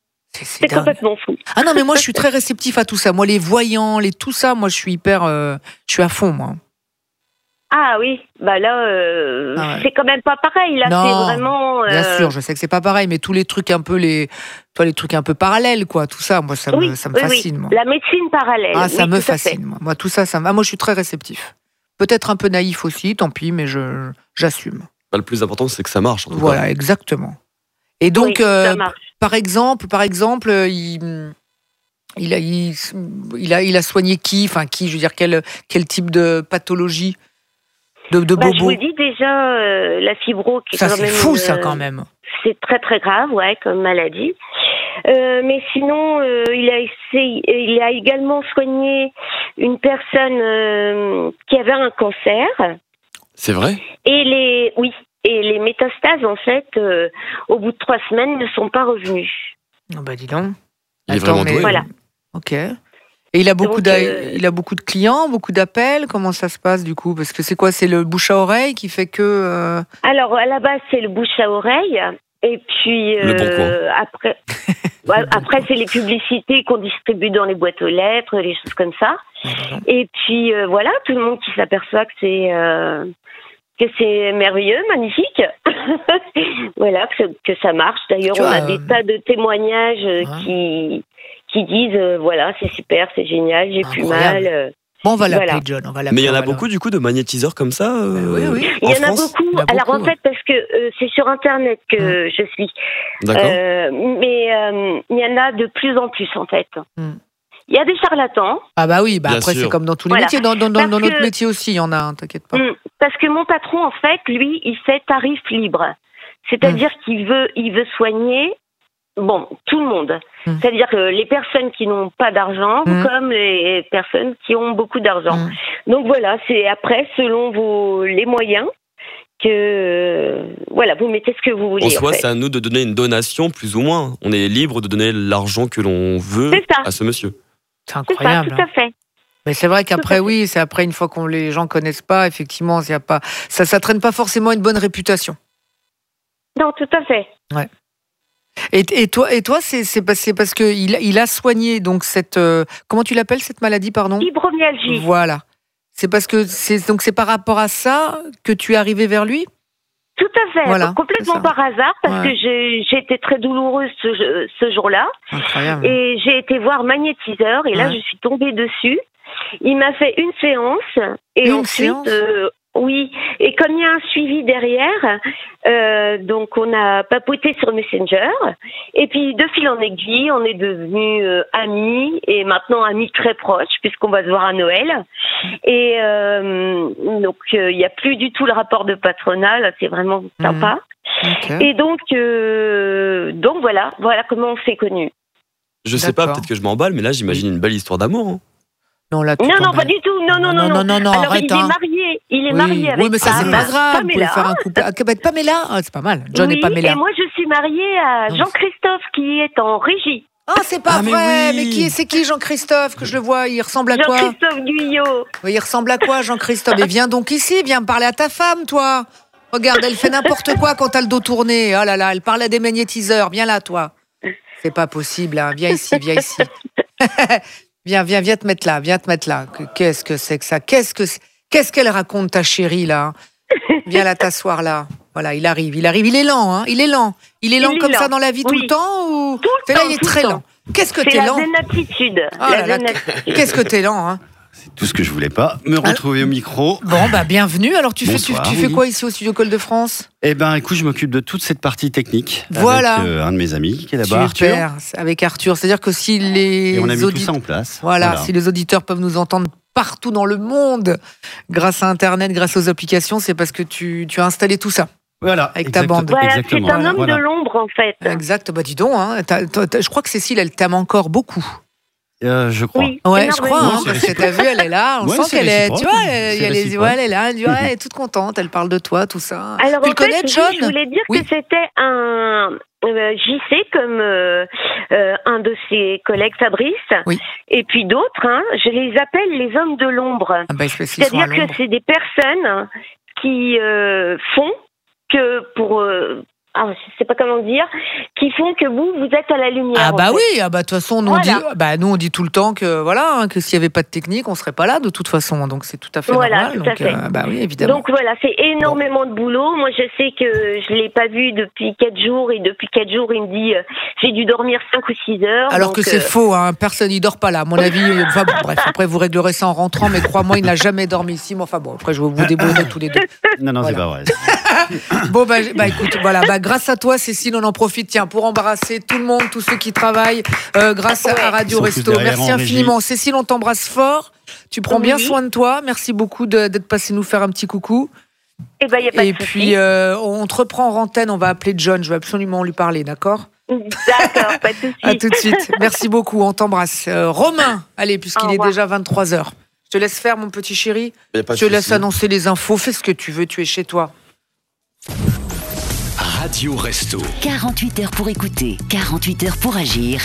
C'est complètement fou. Ah non, mais moi, je suis très réceptif à tout ça. Moi, les voyants, tout ça, moi, je suis je suis à fond, moi. Ah oui, bah là, c'est quand même pas pareil. Là, non, c'est vraiment. Bien sûr, je sais que c'est pas pareil, mais tous les trucs un peu les trucs un peu parallèles, quoi. Tout ça, moi, ça me fascine. Oui. Moi. La médecine parallèle. Ah, ça me fascine. Moi, tout ça, moi, je suis très réceptif. Peut-être un peu naïf aussi, tant pis, mais j'assume. Le plus important, c'est que ça marche. En tout voilà, cas. exactement. Et donc, ça marche. par exemple, il a soigné qui, je veux dire, quel type de pathologie de bobo. Je vous dis déjà, la fibro, qui est ça, quand c'est même. Fou, ça, quand même. C'est très, très grave, comme maladie. Mais sinon, il a également soigné une personne qui avait un cancer. C'est vrai ? Et les métastases, en fait, au bout de 3 semaines, ne sont pas revenues. Oh bah dis donc. Il est vraiment doué. Voilà. Ok. Et il a beaucoup de clients, beaucoup d'appels. Comment ça se passe du coup? Parce que c'est quoi? C'est le bouche à oreille qui fait que. Alors à la base c'est le bouche à oreille. Et puis après c'est les publicités qu'on distribue dans les boîtes aux lettres, les choses comme ça. Et puis voilà, tout le monde qui s'aperçoit que c'est merveilleux, magnifique. Voilà, que ça marche. D'ailleurs, on a des tas de témoignages qui disent voilà, c'est super, c'est génial, j'ai plus mal. Bon, on va l'appeler John. Mais il y en a beaucoup du coup de magnétiseurs comme ça. Oui. Il y en a beaucoup. Alors en fait, parce que c'est sur Internet que je suis. D'accord. Mais il y en a de plus en plus en fait. Il y a des charlatans. Ah bah oui, Bien après sûr. c'est comme dans tous les métiers. Dans notre métier aussi, il y en a, t'inquiète pas. Parce que mon patron, en fait, lui, il fait tarif libre. C'est-à-dire qu'il veut soigner tout le monde. C'est-à-dire que les personnes qui n'ont pas d'argent, comme les personnes qui ont beaucoup d'argent. Donc voilà, c'est après, selon les moyens, que vous mettez ce que vous voulez. En soi, c'est à nous de donner une donation, plus ou moins. On est libre de donner l'argent que l'on veut à ce monsieur. C'est incroyable. C'est ça, tout à fait. Mais c'est vrai qu'après, c'est après, une fois que les gens connaissent pas, effectivement, ça traîne pas forcément une bonne réputation. Non, tout à fait. Ouais. Et toi, c'est parce que il a soigné donc cette comment tu l'appelles cette maladie, pardon? Fibromyalgie. Voilà. C'est parce que c'est par rapport à ça que tu es arrivée vers lui? Tout à fait, voilà, complètement par hasard, parce que j'ai été très douloureuse ce jour-là. Incroyable. Et j'ai été voir magnétiseur, et là je suis tombée dessus. Il m'a fait une séance, et ensuite, oui, et comme il y a un suivi derrière, donc on a papoté sur Messenger, et puis de fil en aiguille, on est devenus amis, et maintenant amis très proches, puisqu'on va se voir à Noël. Et donc il n'y a plus du tout le rapport de patronat, là, c'est vraiment sympa. Okay. Et donc voilà comment on s'est connus. Je sais pas, peut-être que je m'emballe, mais là j'imagine une belle histoire d'amour. Hein. Non, là, non, pas du tout. Non. Alors, arrête, il est marié avec. Oui, mais ça, c'est pas grave. Vous pouvez faire un couple. Pamela, c'est pas mal. John et Pamela. Et moi, je suis mariée à Jean-Christophe qui est en régie. Ah, c'est pas vrai. Mais c'est qui Jean-Christophe que je le vois? Il ressemble à quoi? Jean-Christophe Guyot. Oui, il ressemble à quoi, Jean-Christophe? Mais viens donc ici, viens me parler à ta femme, toi. Regarde, elle fait n'importe quoi quand t'as le dos tourné. Oh là là, elle parle à des magnétiseurs. Viens là, toi. C'est pas possible, hein. Viens ici. Viens te mettre là. Qu'est-ce que c'est que ça? Qu'est-ce qu'elle raconte, ta chérie, là? Viens là t'asseoir, là. Voilà, il arrive. Il est lent, hein. Il est lent comme ça dans la vie tout le temps ou... Tout le temps, il est très lent. Qu'est-ce que t'es lent? C'est la zénatitude. Qu'est-ce que t'es lent, hein? C'est tout ce que je voulais pas, me retrouver au micro. Bon, bienvenue. Alors, tu fais quoi ici au Studio Col de France? Eh ben, écoute, je m'occupe de toute cette partie technique. Voilà. Avec un de mes amis, qui est là-bas, Arthur. Avec Arthur. C'est-à-dire que si les Et on a mis tout ça en place. Voilà, si les auditeurs peuvent nous entendre partout dans le monde, grâce à Internet, grâce aux applications, c'est parce que tu as installé tout ça. Voilà. Avec ta bande. Voilà, c'est un homme de l'ombre, en fait. Exact. Dis donc, hein. Je crois que Cécile, elle t'aime encore beaucoup. Je crois. Oui, je crois, hein, parce que t'as vu, elle est là, on sent qu'elle est, tu vois, elle est là, elle est toute contente, elle parle de toi, tout ça. Alors, tu le connais, John? Je voulais dire que c'était un JC, comme un de ses collègues, Fabrice, et puis d'autres, hein, je les appelle les hommes de l'ombre. C'est-à-dire que c'est des personnes qui font que pour je sais pas comment dire, qui font que vous êtes à la lumière. Ah bah oui, de toute façon, nous, on dit tout le temps que que s'il n'y avait pas de technique, on serait pas là de toute façon. Donc c'est tout à fait normal. Tout à fait. Oui, évidemment. Donc voilà, c'est énormément de boulot. Moi, je sais que je l'ai pas vu depuis 4 jours et depuis 4 jours, il me dit j'ai dû dormir 5 ou 6 heures. Alors que c'est faux, hein, personne n'y dort pas là. À mon avis, bref, après vous réglerez ça en rentrant, mais crois-moi, il n'a jamais dormi ici. Mais enfin bon, après je vais vous débrouiller tous les deux. Non, c'est pas vrai. Bon, écoute, voilà, grâce à toi, Cécile, on en profite, tiens, pour embrasser tout le monde, tous ceux qui travaillent grâce à Radio Resto. Merci infiniment. Cécile, on t'embrasse fort. Tu prends bien soin de toi. Merci beaucoup d'être passé nous faire un petit coucou. Y a pas de puis, on te reprend en antenne. On va appeler John. Je vais absolument lui parler, d'accord ? D'accord, pas de souci. À tout de suite. Merci beaucoup. On t'embrasse. Romain, allez, puisqu'il est déjà 23h. Je te laisse faire, mon petit chéri. Je te laisse annoncer les infos. Fais ce que tu veux. Tu es chez toi. Radio Resto. 48 heures pour écouter, 48 heures pour agir.